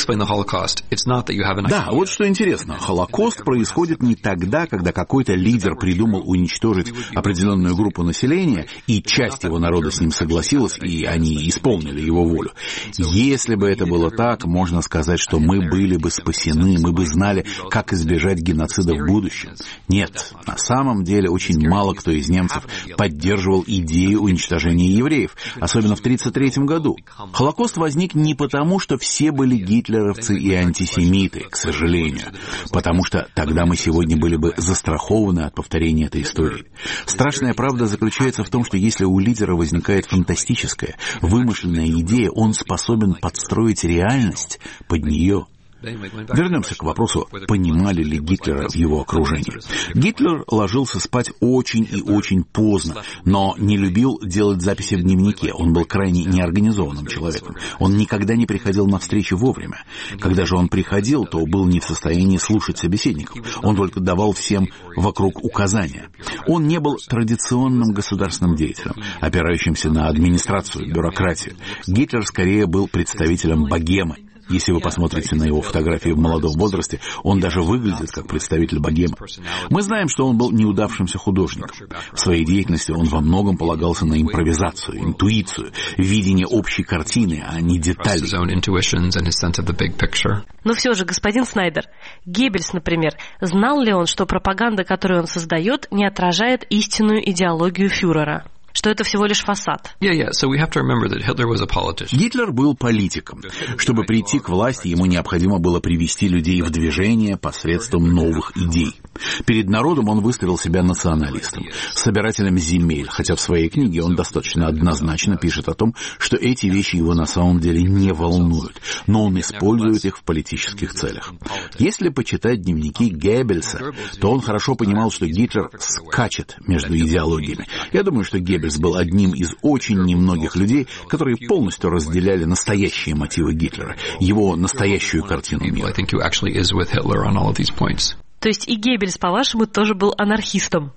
Да, вот что интересно. Холокост происходит не тогда, когда какой-то лидер придумал уничтожить определенную группу населения, и часть его народа с ним согласилась, и они исполнили его волю. Если бы это было так, можно сказать, что мы были бы спасены, мы бы знали, как избежать геноцида в будущем. Нет, на самом деле очень мало кто из немцев поддерживал идею уничтожения евреев, особенно в 1933 году. Холокост возник не потому, что все были гитлеровцы и антисемиты, к сожалению, потому что тогда мы сегодня были бы застрахованы от повторения этой истории. Страшная правда заключается в том, что если у лидера возникает фантастическая, вымышленная идея, он способен подстроить реальность под нее. Вернемся к вопросу, понимали ли Гитлера в его окружении. Гитлер ложился спать очень и очень поздно, но не любил делать записи в дневнике. Он был крайне неорганизованным человеком. Он никогда не приходил на встречи вовремя. Когда же он приходил, то был не в состоянии слушать собеседников. Он только давал всем вокруг указания. Он не был традиционным государственным деятелем, опирающимся на администрацию, бюрократию. Гитлер скорее был представителем богемы. Если вы посмотрите на его фотографии в молодом возрасте, он даже выглядит как представитель богемы. Мы знаем, что он был неудавшимся художником. В своей деятельности он во многом полагался на импровизацию, интуицию, видение общей картины, а не деталей. Но все же, господин Снайдер, Геббельс, например, знал ли он, что пропаганда, которую он создает, не отражает истинную идеологию фюрера? Что это всего лишь фасад. Гитлер был политиком. Чтобы прийти к власти, ему необходимо было привести людей в движение посредством новых идей. Перед народом он выставил себя националистом, собирателем земель, хотя в своей книге он достаточно однозначно пишет о том, что эти вещи его на самом деле не волнуют, но он использует их в политических целях. Если почитать дневники Геббельса, то он хорошо понимал, что Гитлер скачет между идеологиями. Я думаю, что Геббельс был одним из очень немногих людей, которые полностью разделяли настоящие мотивы Гитлера, его настоящую картину мира. То есть и Геббельс, по-вашему, тоже был анархистом?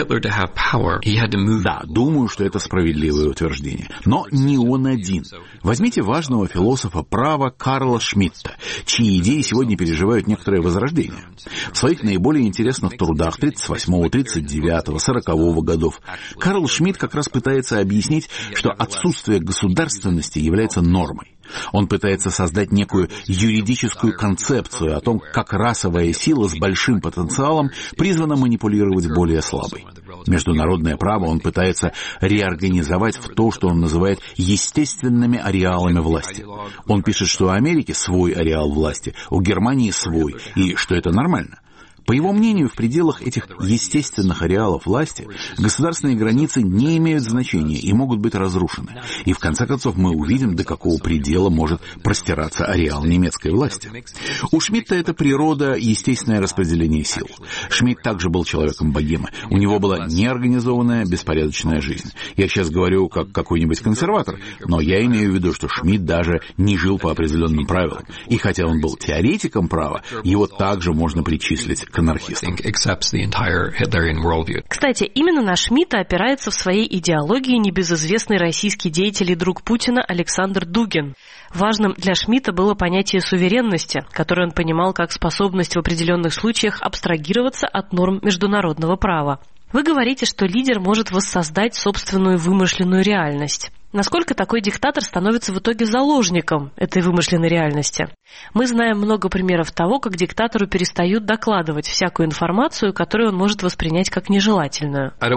Да, думаю, что это справедливое утверждение. Но не он один. Возьмите важного философа права Карла Шмидта, чьи идеи сегодня переживают некоторое возрождение. В своих наиболее интересных трудах 38-го, 39-го, 40-го годов Карл Шмидт как раз пытается объяснить, что отсутствие государственности является нормой. Он пытается создать некую юридическую концепцию о том, как расовая сила с большим потенциалом призвана манипулировать более слабой. Международное право он пытается реорганизовать в то, что он называет естественными ареалами власти. Он пишет, что у Америки свой ареал власти, у Германии свой, и что это нормально. По его мнению, в пределах этих естественных ареалов власти государственные границы не имеют значения и могут быть разрушены. И в конце концов мы увидим, до какого предела может простираться ареал немецкой власти. У Шмидта это природа, естественное распределение сил. Шмидт также был человеком богемы. У него была неорганизованная, беспорядочная жизнь. Я сейчас говорю как какой-нибудь консерватор, но я имею в виду, что Шмидт даже не жил по определенным правилам. И хотя он был теоретиком права, его также можно причислить к анархистам. Кстати, именно на Шмидта опирается в своей идеологии небезызвестный российский деятель и друг Путина Александр Дугин. Важным для Шмидта было понятие суверенности, которое он понимал как способность в определенных случаях абстрагироваться от норм международного права. Вы говорите, что лидер может воссоздать собственную вымышленную реальность. Насколько такой диктатор становится в итоге заложником этой вымышленной реальности? Мы знаем много примеров того, как диктатору перестают докладывать всякую информацию, которую он может воспринять как нежелательную. Я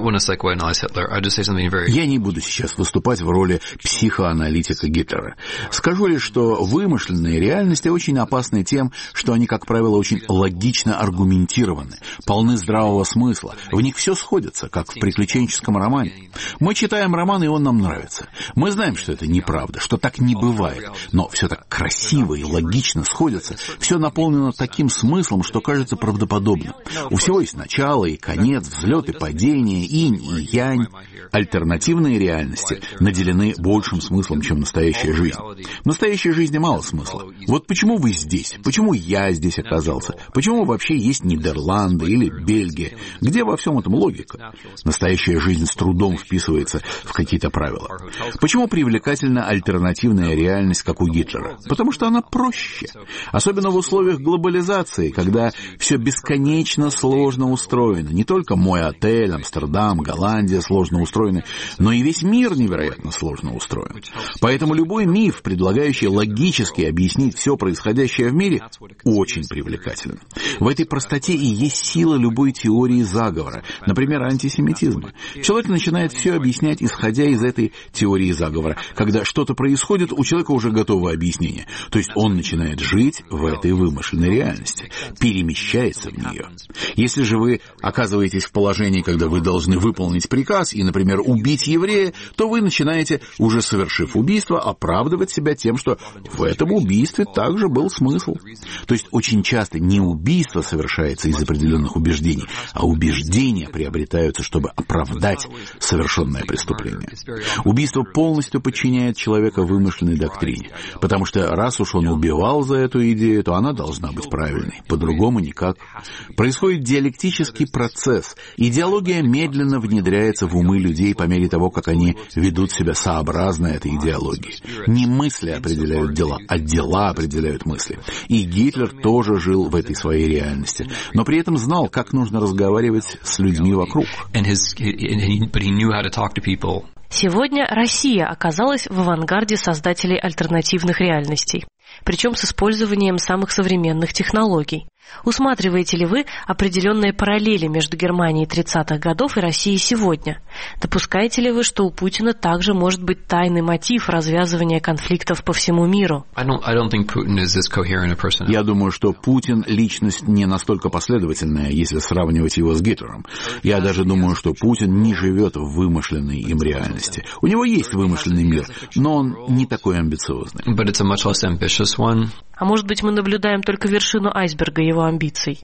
не буду сейчас выступать в роли психоаналитика Гитлера. Скажу лишь, что вымышленные реальности очень опасны тем, что они, как правило, очень логично аргументированы, полны здравого смысла. В них все сходится, как в приключенческом романе. Мы читаем роман, и он нам нравится. Мы знаем, что это неправда, что так не бывает, но все так красиво и логично сходится, все наполнено таким смыслом, что кажется правдоподобным. У всего есть начало и конец, взлет и падение, инь и янь. Альтернативные реальности наделены большим смыслом, чем настоящая жизнь. В настоящей жизни мало смысла. Вот почему вы здесь? Почему я здесь оказался? Почему вообще есть Нидерланды или Бельгия? Где во всем этом логика? Настоящая жизнь с трудом вписывается в какие-то правила. Почему привлекательна альтернативная реальность, как у Гитлера? Потому что она проще. Особенно в условиях глобализации, когда все бесконечно сложно устроено. Не только мой отель, Амстердам, Голландия сложно устроены, но и весь мир невероятно сложно устроен. Поэтому любой миф, предлагающий логически объяснить все происходящее в мире, очень привлекателен. В этой простоте и есть сила любой теории заговора, например, антисемитизма. Человек начинает все объяснять, исходя из этой теории заговора. Когда что-то происходит, у человека уже готово объяснение. То есть он начинает жить в этой вымышленной реальности, перемещается в нее. Если же вы оказываетесь в положении, когда вы должны выполнить приказ и, например, убить еврея, то вы начинаете, уже совершив убийство, оправдывать себя тем, что в этом убийстве также был смысл. То есть очень часто не убийство совершается из определенных убеждений, а убеждения приобретаются, чтобы оправдать совершенное преступление. Убийство полностью подчиняет человека вымышленной доктрине, потому что раз уж он убивал за эту идею, то она должна быть правильной, по-другому никак. Происходит диалектический процесс. Идеология медленно внедряется в умы людей по мере того, как они ведут себя сообразно этой идеологии. Не мысли определяют дела, а дела определяют мысли. И Гитлер тоже жил в этой своей реальности, но при этом знал, как нужно разговаривать с людьми вокруг. Сегодня Россия оказалась в авангарде создателей альтернативных реальностей, причем с использованием самых современных технологий. Усматриваете ли вы определенные параллели между Германией 30-х годов и Россией сегодня? Допускаете ли вы, что у Путина также может быть тайный мотив развязывания конфликтов по всему миру? Я думаю, что Путин личность не настолько последовательная, если сравнивать его с Гитлером. Я даже думаю, что Путин не живет в вымышленной им реальности. У него есть вымышленный мир, но он не такой амбициозный. А может быть, мы наблюдаем только вершину айсберга его амбиций?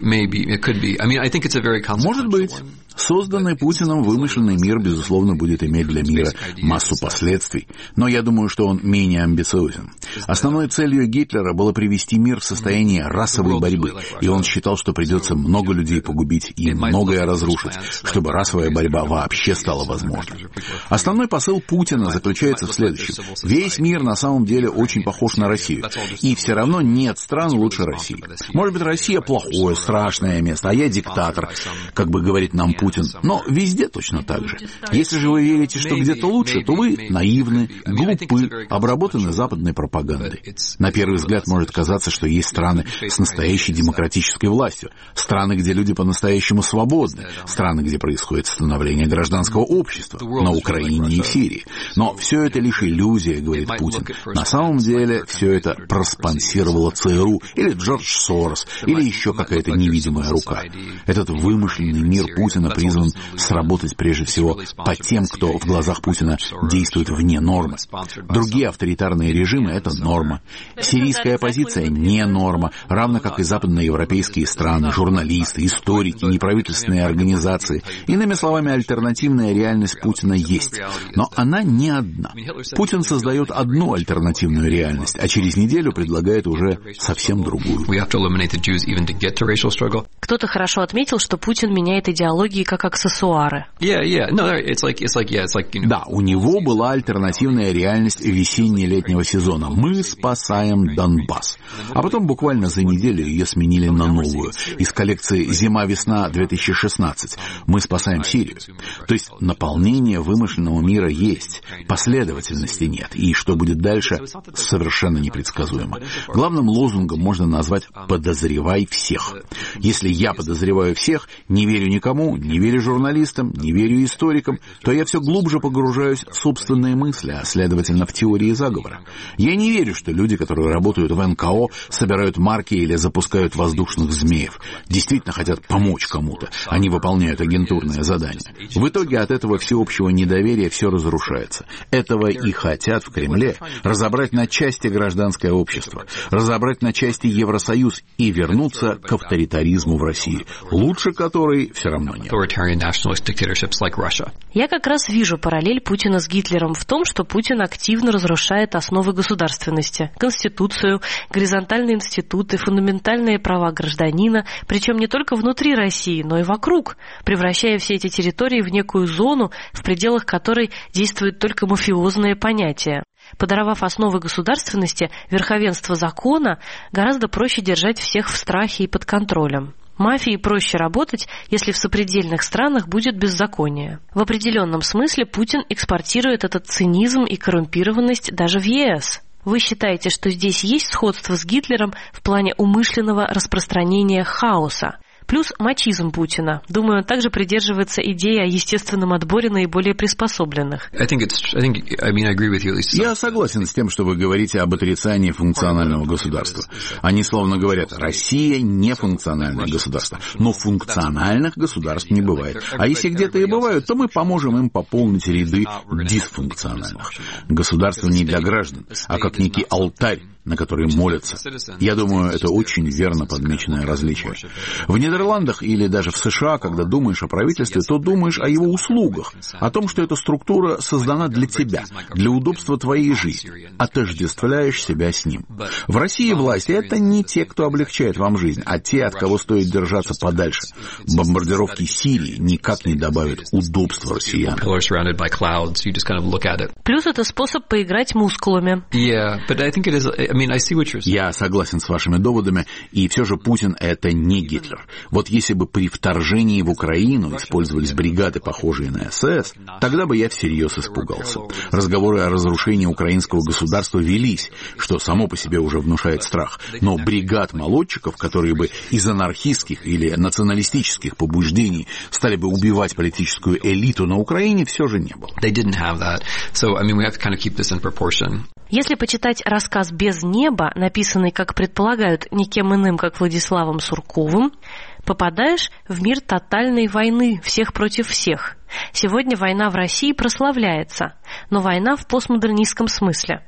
Может быть. Созданный Путиным вымышленный мир, безусловно, будет иметь для мира массу последствий. Но я думаю, что он менее амбициозен. Основной целью Гитлера было привести мир в состояние расовой борьбы. И он считал, что придется много людей погубить и многое разрушить, чтобы расовая борьба вообще стала возможной. Основной посыл Путина заключается в следующем. Весь мир на самом деле очень похож на Россию. И все равно нет стран лучше России. Может быть, Россия плохое, страшное место, а я диктатор, как бы говорит нам Путин. Но везде точно так же. Если же вы верите, что где-то лучше, то вы наивны, глупы, обработаны западной пропагандой. На первый взгляд может казаться, что есть страны с настоящей демократической властью, страны, где люди по-настоящему свободны, страны, где происходит становление гражданского общества, на Украине и в Сирии. Но все это лишь иллюзия, говорит Путин. На самом деле все это проспонсировало ЦРУ или Джордж Сорос, или еще какая-то невидимая рука. Этот вымышленный мир Путина призван сработать прежде всего по тем, кто в глазах Путина действует вне нормы. Другие авторитарные режимы — это норма. Сирийская оппозиция — не норма, равно как и западноевропейские страны, журналисты, историки, неправительственные организации. Иными словами, альтернативная реальность Путина есть. Но она не одна. Путин создает одну альтернативную реальность, а через неделю предлагает уже совсем другую. Кто-то хорошо отметил, что Путин меняет идеологии как аксессуары. Да, у него была альтернативная реальность весенне-летнего сезона. «Мы спасаем Донбасс». А потом буквально за неделю ее сменили на новую, из коллекции «Зима-весна 2016». «Мы спасаем Сирию». То есть наполнение вымышленного мира есть, последовательности нет, и что будет дальше, совершенно непредсказуемо. Главным лозунгом можно назвать «подозревай всех». Если я подозреваю всех, не верю никому, не верю журналистам, не верю историкам, то я все глубже погружаюсь в собственные мысли, а следовательно в теории заговора. Я не верю, что люди, которые работают в НКО, собирают марки или запускают воздушных змеев, действительно хотят помочь кому-то, они выполняют агентурное задание. В итоге от этого всеобщего недоверия все разрушается. Этого и хотят в Кремле: разобрать на части гражданское общество, разобрать на части Евросоюз и вернуться к авторитаризму в России, лучше которой все равно нет. Я как раз вижу параллель Путина с Гитлером в том, что Путин активно разрушает основы государственности, конституцию, горизонтальные институты, фундаментальные права гражданина, причем не только внутри России, но и вокруг, превращая все эти территории в некую зону, в пределах которой действуют только мафиозные понятия. Подорвав основы государственности, верховенство закона, гораздо проще держать всех в страхе и под контролем. Мафии проще работать, если в сопредельных странах будет беззаконие. В определенном смысле Путин экспортирует этот цинизм и коррумпированность даже в ЕС. Вы считаете, что здесь есть сходство с Гитлером в плане умышленного распространения хаоса? Плюс мачизм Путина. Думаю, он также придерживается идеи о естественном отборе наиболее приспособленных. Я согласен с тем, что вы говорите об отрицании функционального государства. Они словно говорят: Россия не функциональное государство. Но функциональных государств не бывает. А если где-то и бывают, то мы поможем им пополнить ряды дисфункциональных. Государство не для граждан, а как некий алтарь, на который молятся. Я думаю, это очень верно подмеченное различие. В Нидерландах или даже в США, когда думаешь о правительстве, то думаешь о его услугах, о том, что эта структура создана для тебя, для удобства твоей жизни. Отождествляешь себя с ним. В России власти — это не те, кто облегчает вам жизнь, а те, от кого стоит держаться подальше. Бомбардировки Сирии никак не добавят удобства россиянам. Плюс это способ поиграть мускулами. Я согласен с вашими доводами, и все же Путин — это не Гитлер. Вот если бы при вторжении в Украину использовались бригады, похожие на СС, тогда бы я всерьез испугался. Разговоры о разрушении украинского государства велись, что само по себе уже внушает страх. Но бригад молодчиков, которые бы из анархистских или националистических побуждений стали бы убивать политическую элиту на Украине, все же не было. Если почитать рассказ «Без неба», написанный, как предполагают, никем иным, как Владиславом Сурковым, попадаешь в мир тотальной войны, всех против всех. Сегодня война в России прославляется, но война в постмодернистском смысле.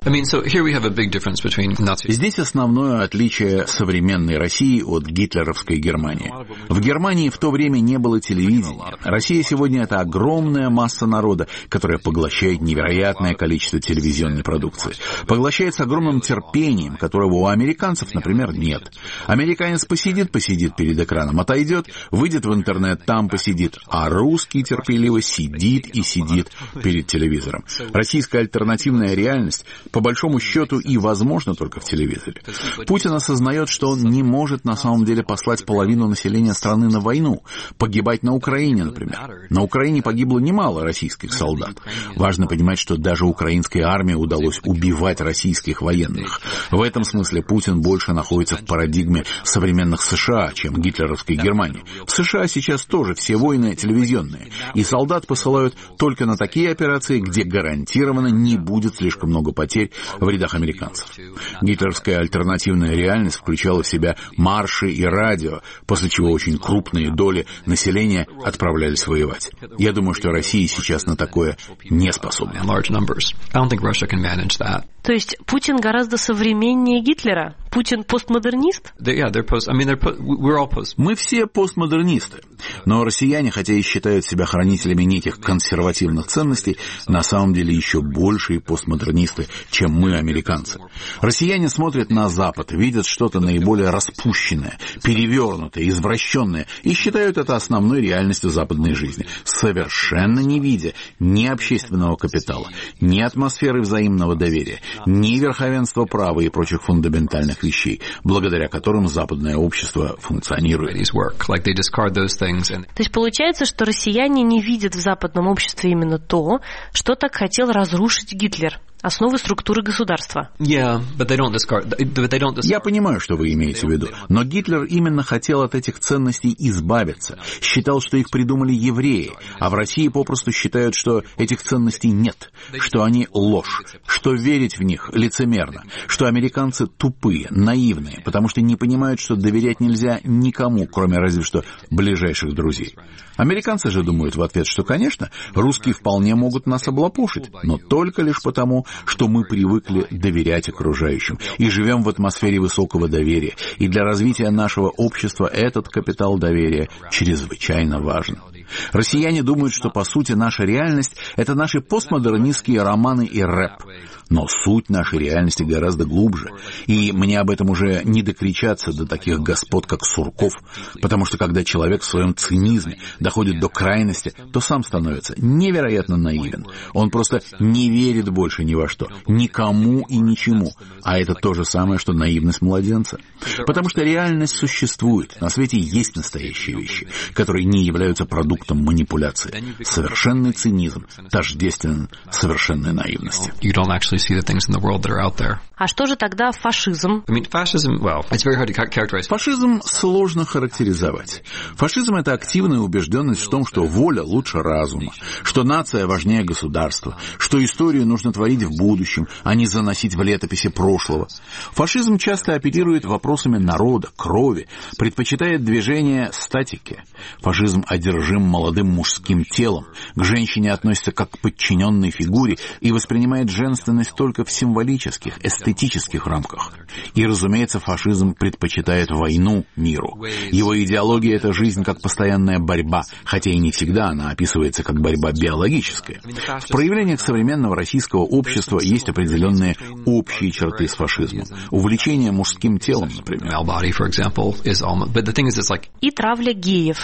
Здесь основное отличие современной России от гитлеровской Германии. В Германии в то время не было телевидения. Россия сегодня — это огромная масса народа, которая поглощает невероятное количество телевизионной продукции. Поглощает с огромным терпением, которого у американцев, например, нет. Американец посидит перед экраном, отойдет, выйдет в интернет, там посидит, а русский терпеливо сидит и сидит перед телевизором. Российская альтернативная реальность, по большому счету, и возможна только в телевизоре. Путин осознает, что он не может на самом деле послать половину населения страны на войну, погибать на Украине, например. На Украине погибло немало российских солдат. Важно понимать, что даже украинской армии удалось убивать российских военных. В этом смысле Путин больше находится в парадигме современных США, чем гитлеровской Германии. В США сейчас тоже все войны телевизионные, и солдат посылают только на такие операции, где гарантированно не будет слишком много потерь в рядах американцев. Гитлеровская альтернативная реальность включала в себя марши и радио, после чего очень крупные доли населения отправлялись воевать. Я думаю, что Россия сейчас на такое не способна. То есть Путин гораздо современнее Гитлера? Путин постмодернист? Мы все постмодернисты. Но россияне, хотя и считают себя хранителями неких консервативных ценностей, на самом деле еще большие постмодернисты, чем мы, американцы. Россияне смотрят на Запад, видят что-то наиболее распущенное, перевернутое, извращенное, и считают это основной реальностью западной жизни, совершенно не видя ни общественного капитала, ни атмосферы взаимного доверия, ни верховенства права и прочих фундаментальных вещей, благодаря которым западное общество функционирует. То есть получается, что россияне не видят в западном обществе именно то, что так хотел разрушить Гитлер. Основы структуры государства. Я понимаю, что вы имеете в виду, но Гитлер именно хотел от этих ценностей избавиться, считал, что их придумали евреи, а в России попросту считают, что этих ценностей нет, что они ложь, что верить в них лицемерно, что американцы тупые, наивные, потому что не понимают, что доверять нельзя никому, кроме разве что ближайших друзей. Американцы же думают в ответ, что, конечно, русские вполне могут нас облапошить, но только лишь потому, что мы привыкли доверять окружающим и живем в атмосфере высокого доверия, и для развития нашего общества этот капитал доверия чрезвычайно важен. Россияне думают, что, по сути, наша реальность — это наши постмодернистские романы и рэп. Но суть нашей реальности гораздо глубже, и мне об этом уже не докричаться до таких господ, как Сурков, потому что когда человек в своем цинизме доходит до крайности, то сам становится невероятно наивен. Он просто не верит больше ни во что, никому и ничему, а это то же самое, что наивность младенца. Потому что реальность существует, на свете есть настоящие вещи, которые не являются продуктом манипуляции. Совершенный цинизм тождествен совершенной наивности. А что же тогда фашизм? Фашизм сложно характеризовать. Фашизм — это активная убежденность в том, что воля лучше разума, что нация важнее государства, что историю нужно творить в будущем, а не заносить в летописи прошлого. Фашизм часто оперирует вопросами народа, крови, предпочитает движение статики. Фашизм одержим молодым мужским телом, к женщине относится как к подчиненной фигуре и воспринимает женственность только в символических, эстетических рамках. И, разумеется, фашизм предпочитает войну миру. Его идеология — это жизнь как постоянная борьба, хотя и не всегда она описывается как борьба биологическая. В проявлениях современного российского общества есть определенные общие черты с фашизмом. Увлечение мужским телом, например. И травля геев.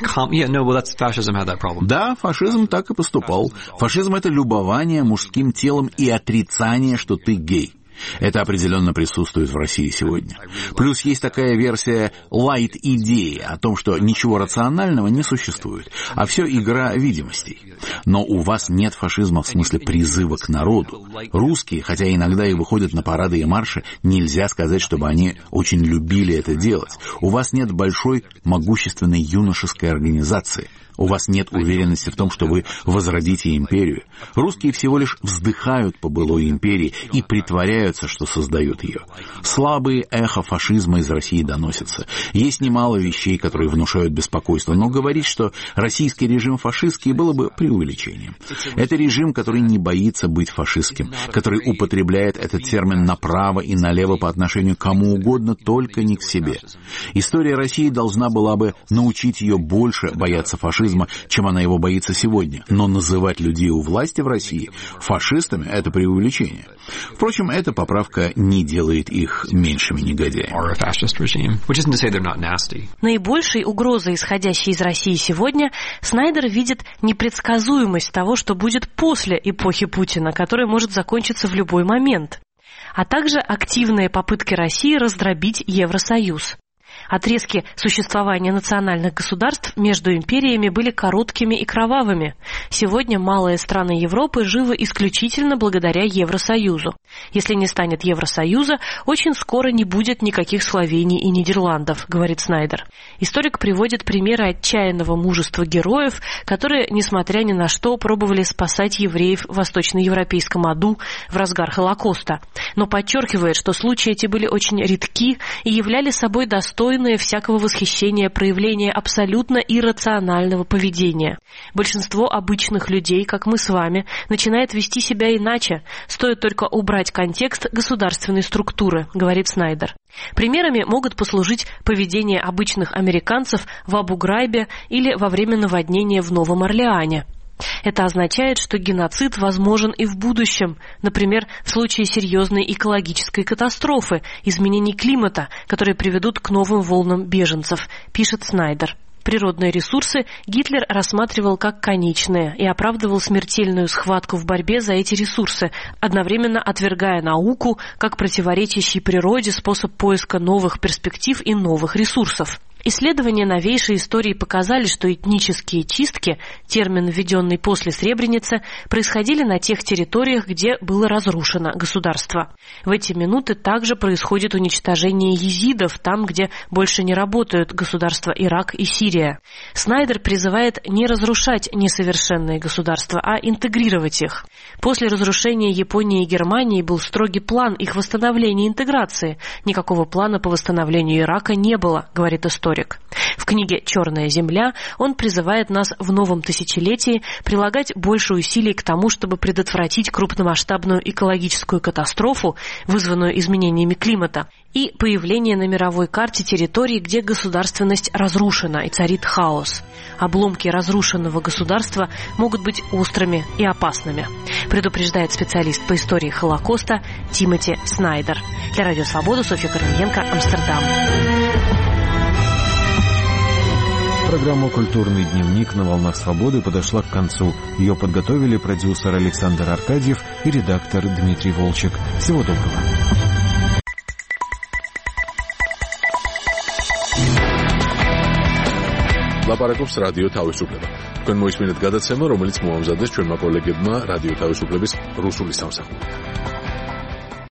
Да, фашизм так и поступал. Фашизм — это любование мужским телом и отрицание, что ты гей. Это определенно присутствует в России сегодня. Плюс есть такая версия лайт-идеи о том, что ничего рационального не существует, а все игра видимостей. Но у вас нет фашизма в смысле призыва к народу. Русские, хотя иногда и выходят на парады и марши, нельзя сказать, чтобы они очень любили это делать. У вас нет большой, могущественной юношеской организации. У вас нет уверенности в том, что вы возродите империю. Русские всего лишь вздыхают по былой империи и притворяются, что создают ее. Слабые эхо фашизма из России доносятся. Есть немало вещей, которые внушают беспокойство, но говорить, что российский режим фашистский, было бы преувеличением. Это режим, который не боится быть фашистским, который употребляет этот термин направо и налево по отношению к кому угодно, только не к себе. История России должна была бы научить ее больше бояться фашизма, чем она его боится сегодня. Но называть людей у власти в России фашистами — это преувеличение. Впрочем, эта поправка не делает их меньшими негодяями. Наибольшей угрозой, исходящей из России сегодня, Снайдер видит непредсказуемость того, что будет после эпохи Путина, которая может закончиться в любой момент, а также активные попытки России раздробить Евросоюз. Отрезки существования национальных государств между империями были короткими и кровавыми. Сегодня малые страны Европы живы исключительно благодаря Евросоюзу. Если не станет Евросоюза, очень скоро не будет никаких Словений и Нидерландов, говорит Снайдер. Историк приводит примеры отчаянного мужества героев, которые, несмотря ни на что, пробовали спасать евреев в восточноевропейском аду в разгар Холокоста. Но подчеркивает, что случаи эти были очень редки и являли собой достойные достойное всякого восхищения проявление абсолютно иррационального поведения. Большинство обычных людей, как мы с вами, начинает вести себя иначе, стоит только убрать контекст государственной структуры, говорит Снайдер. Примерами могут послужить поведение обычных американцев в Абу-Грайбе или во время наводнения в Новом Орлеане. Это означает, что геноцид возможен и в будущем, например, в случае серьезной экологической катастрофы, изменений климата, которые приведут к новым волнам беженцев, пишет Снайдер. Природные ресурсы Гитлер рассматривал как конечные и оправдывал смертельную схватку в борьбе за эти ресурсы, одновременно отвергая науку как противоречащий природе способ поиска новых перспектив и новых ресурсов. Исследования новейшей истории показали, что этнические чистки, термин, введенный после Сребреницы, происходили на тех территориях, где было разрушено государство. В эти минуты также происходит уничтожение езидов там, где больше не работают государства Ирак и Сирия. Снайдер призывает не разрушать несовершенные государства, а интегрировать их. После разрушения Японии и Германии был строгий план их восстановления и интеграции. Никакого плана по восстановлению Ирака не было, говорит историк. В книге «Черная земля» он призывает нас в новом тысячелетии прилагать больше усилий к тому, чтобы предотвратить крупномасштабную экологическую катастрофу, вызванную изменениями климата, и появление на мировой карте территорий, где государственность разрушена и царит хаос. Обломки разрушенного государства могут быть острыми и опасными, предупреждает специалист по истории Холокоста Тимоти Снайдер. Для Радио Свобода Софья Корниенко, Амстердам. Программа «Культурный дневник» на «Волнах Свободы» подошла к концу. Ее подготовили продюсер Александр Аркадьев и редактор Дмитрий Волчек. Всего доброго. ლაპარაკობს რადიო თავისუფლება. თქვენ მოისმინეთ გადაცემა, რომელიც მოამზადეს ჩვენმა კოლეგებმა რადიო თავისუფლების რუსული სამსახურიდან.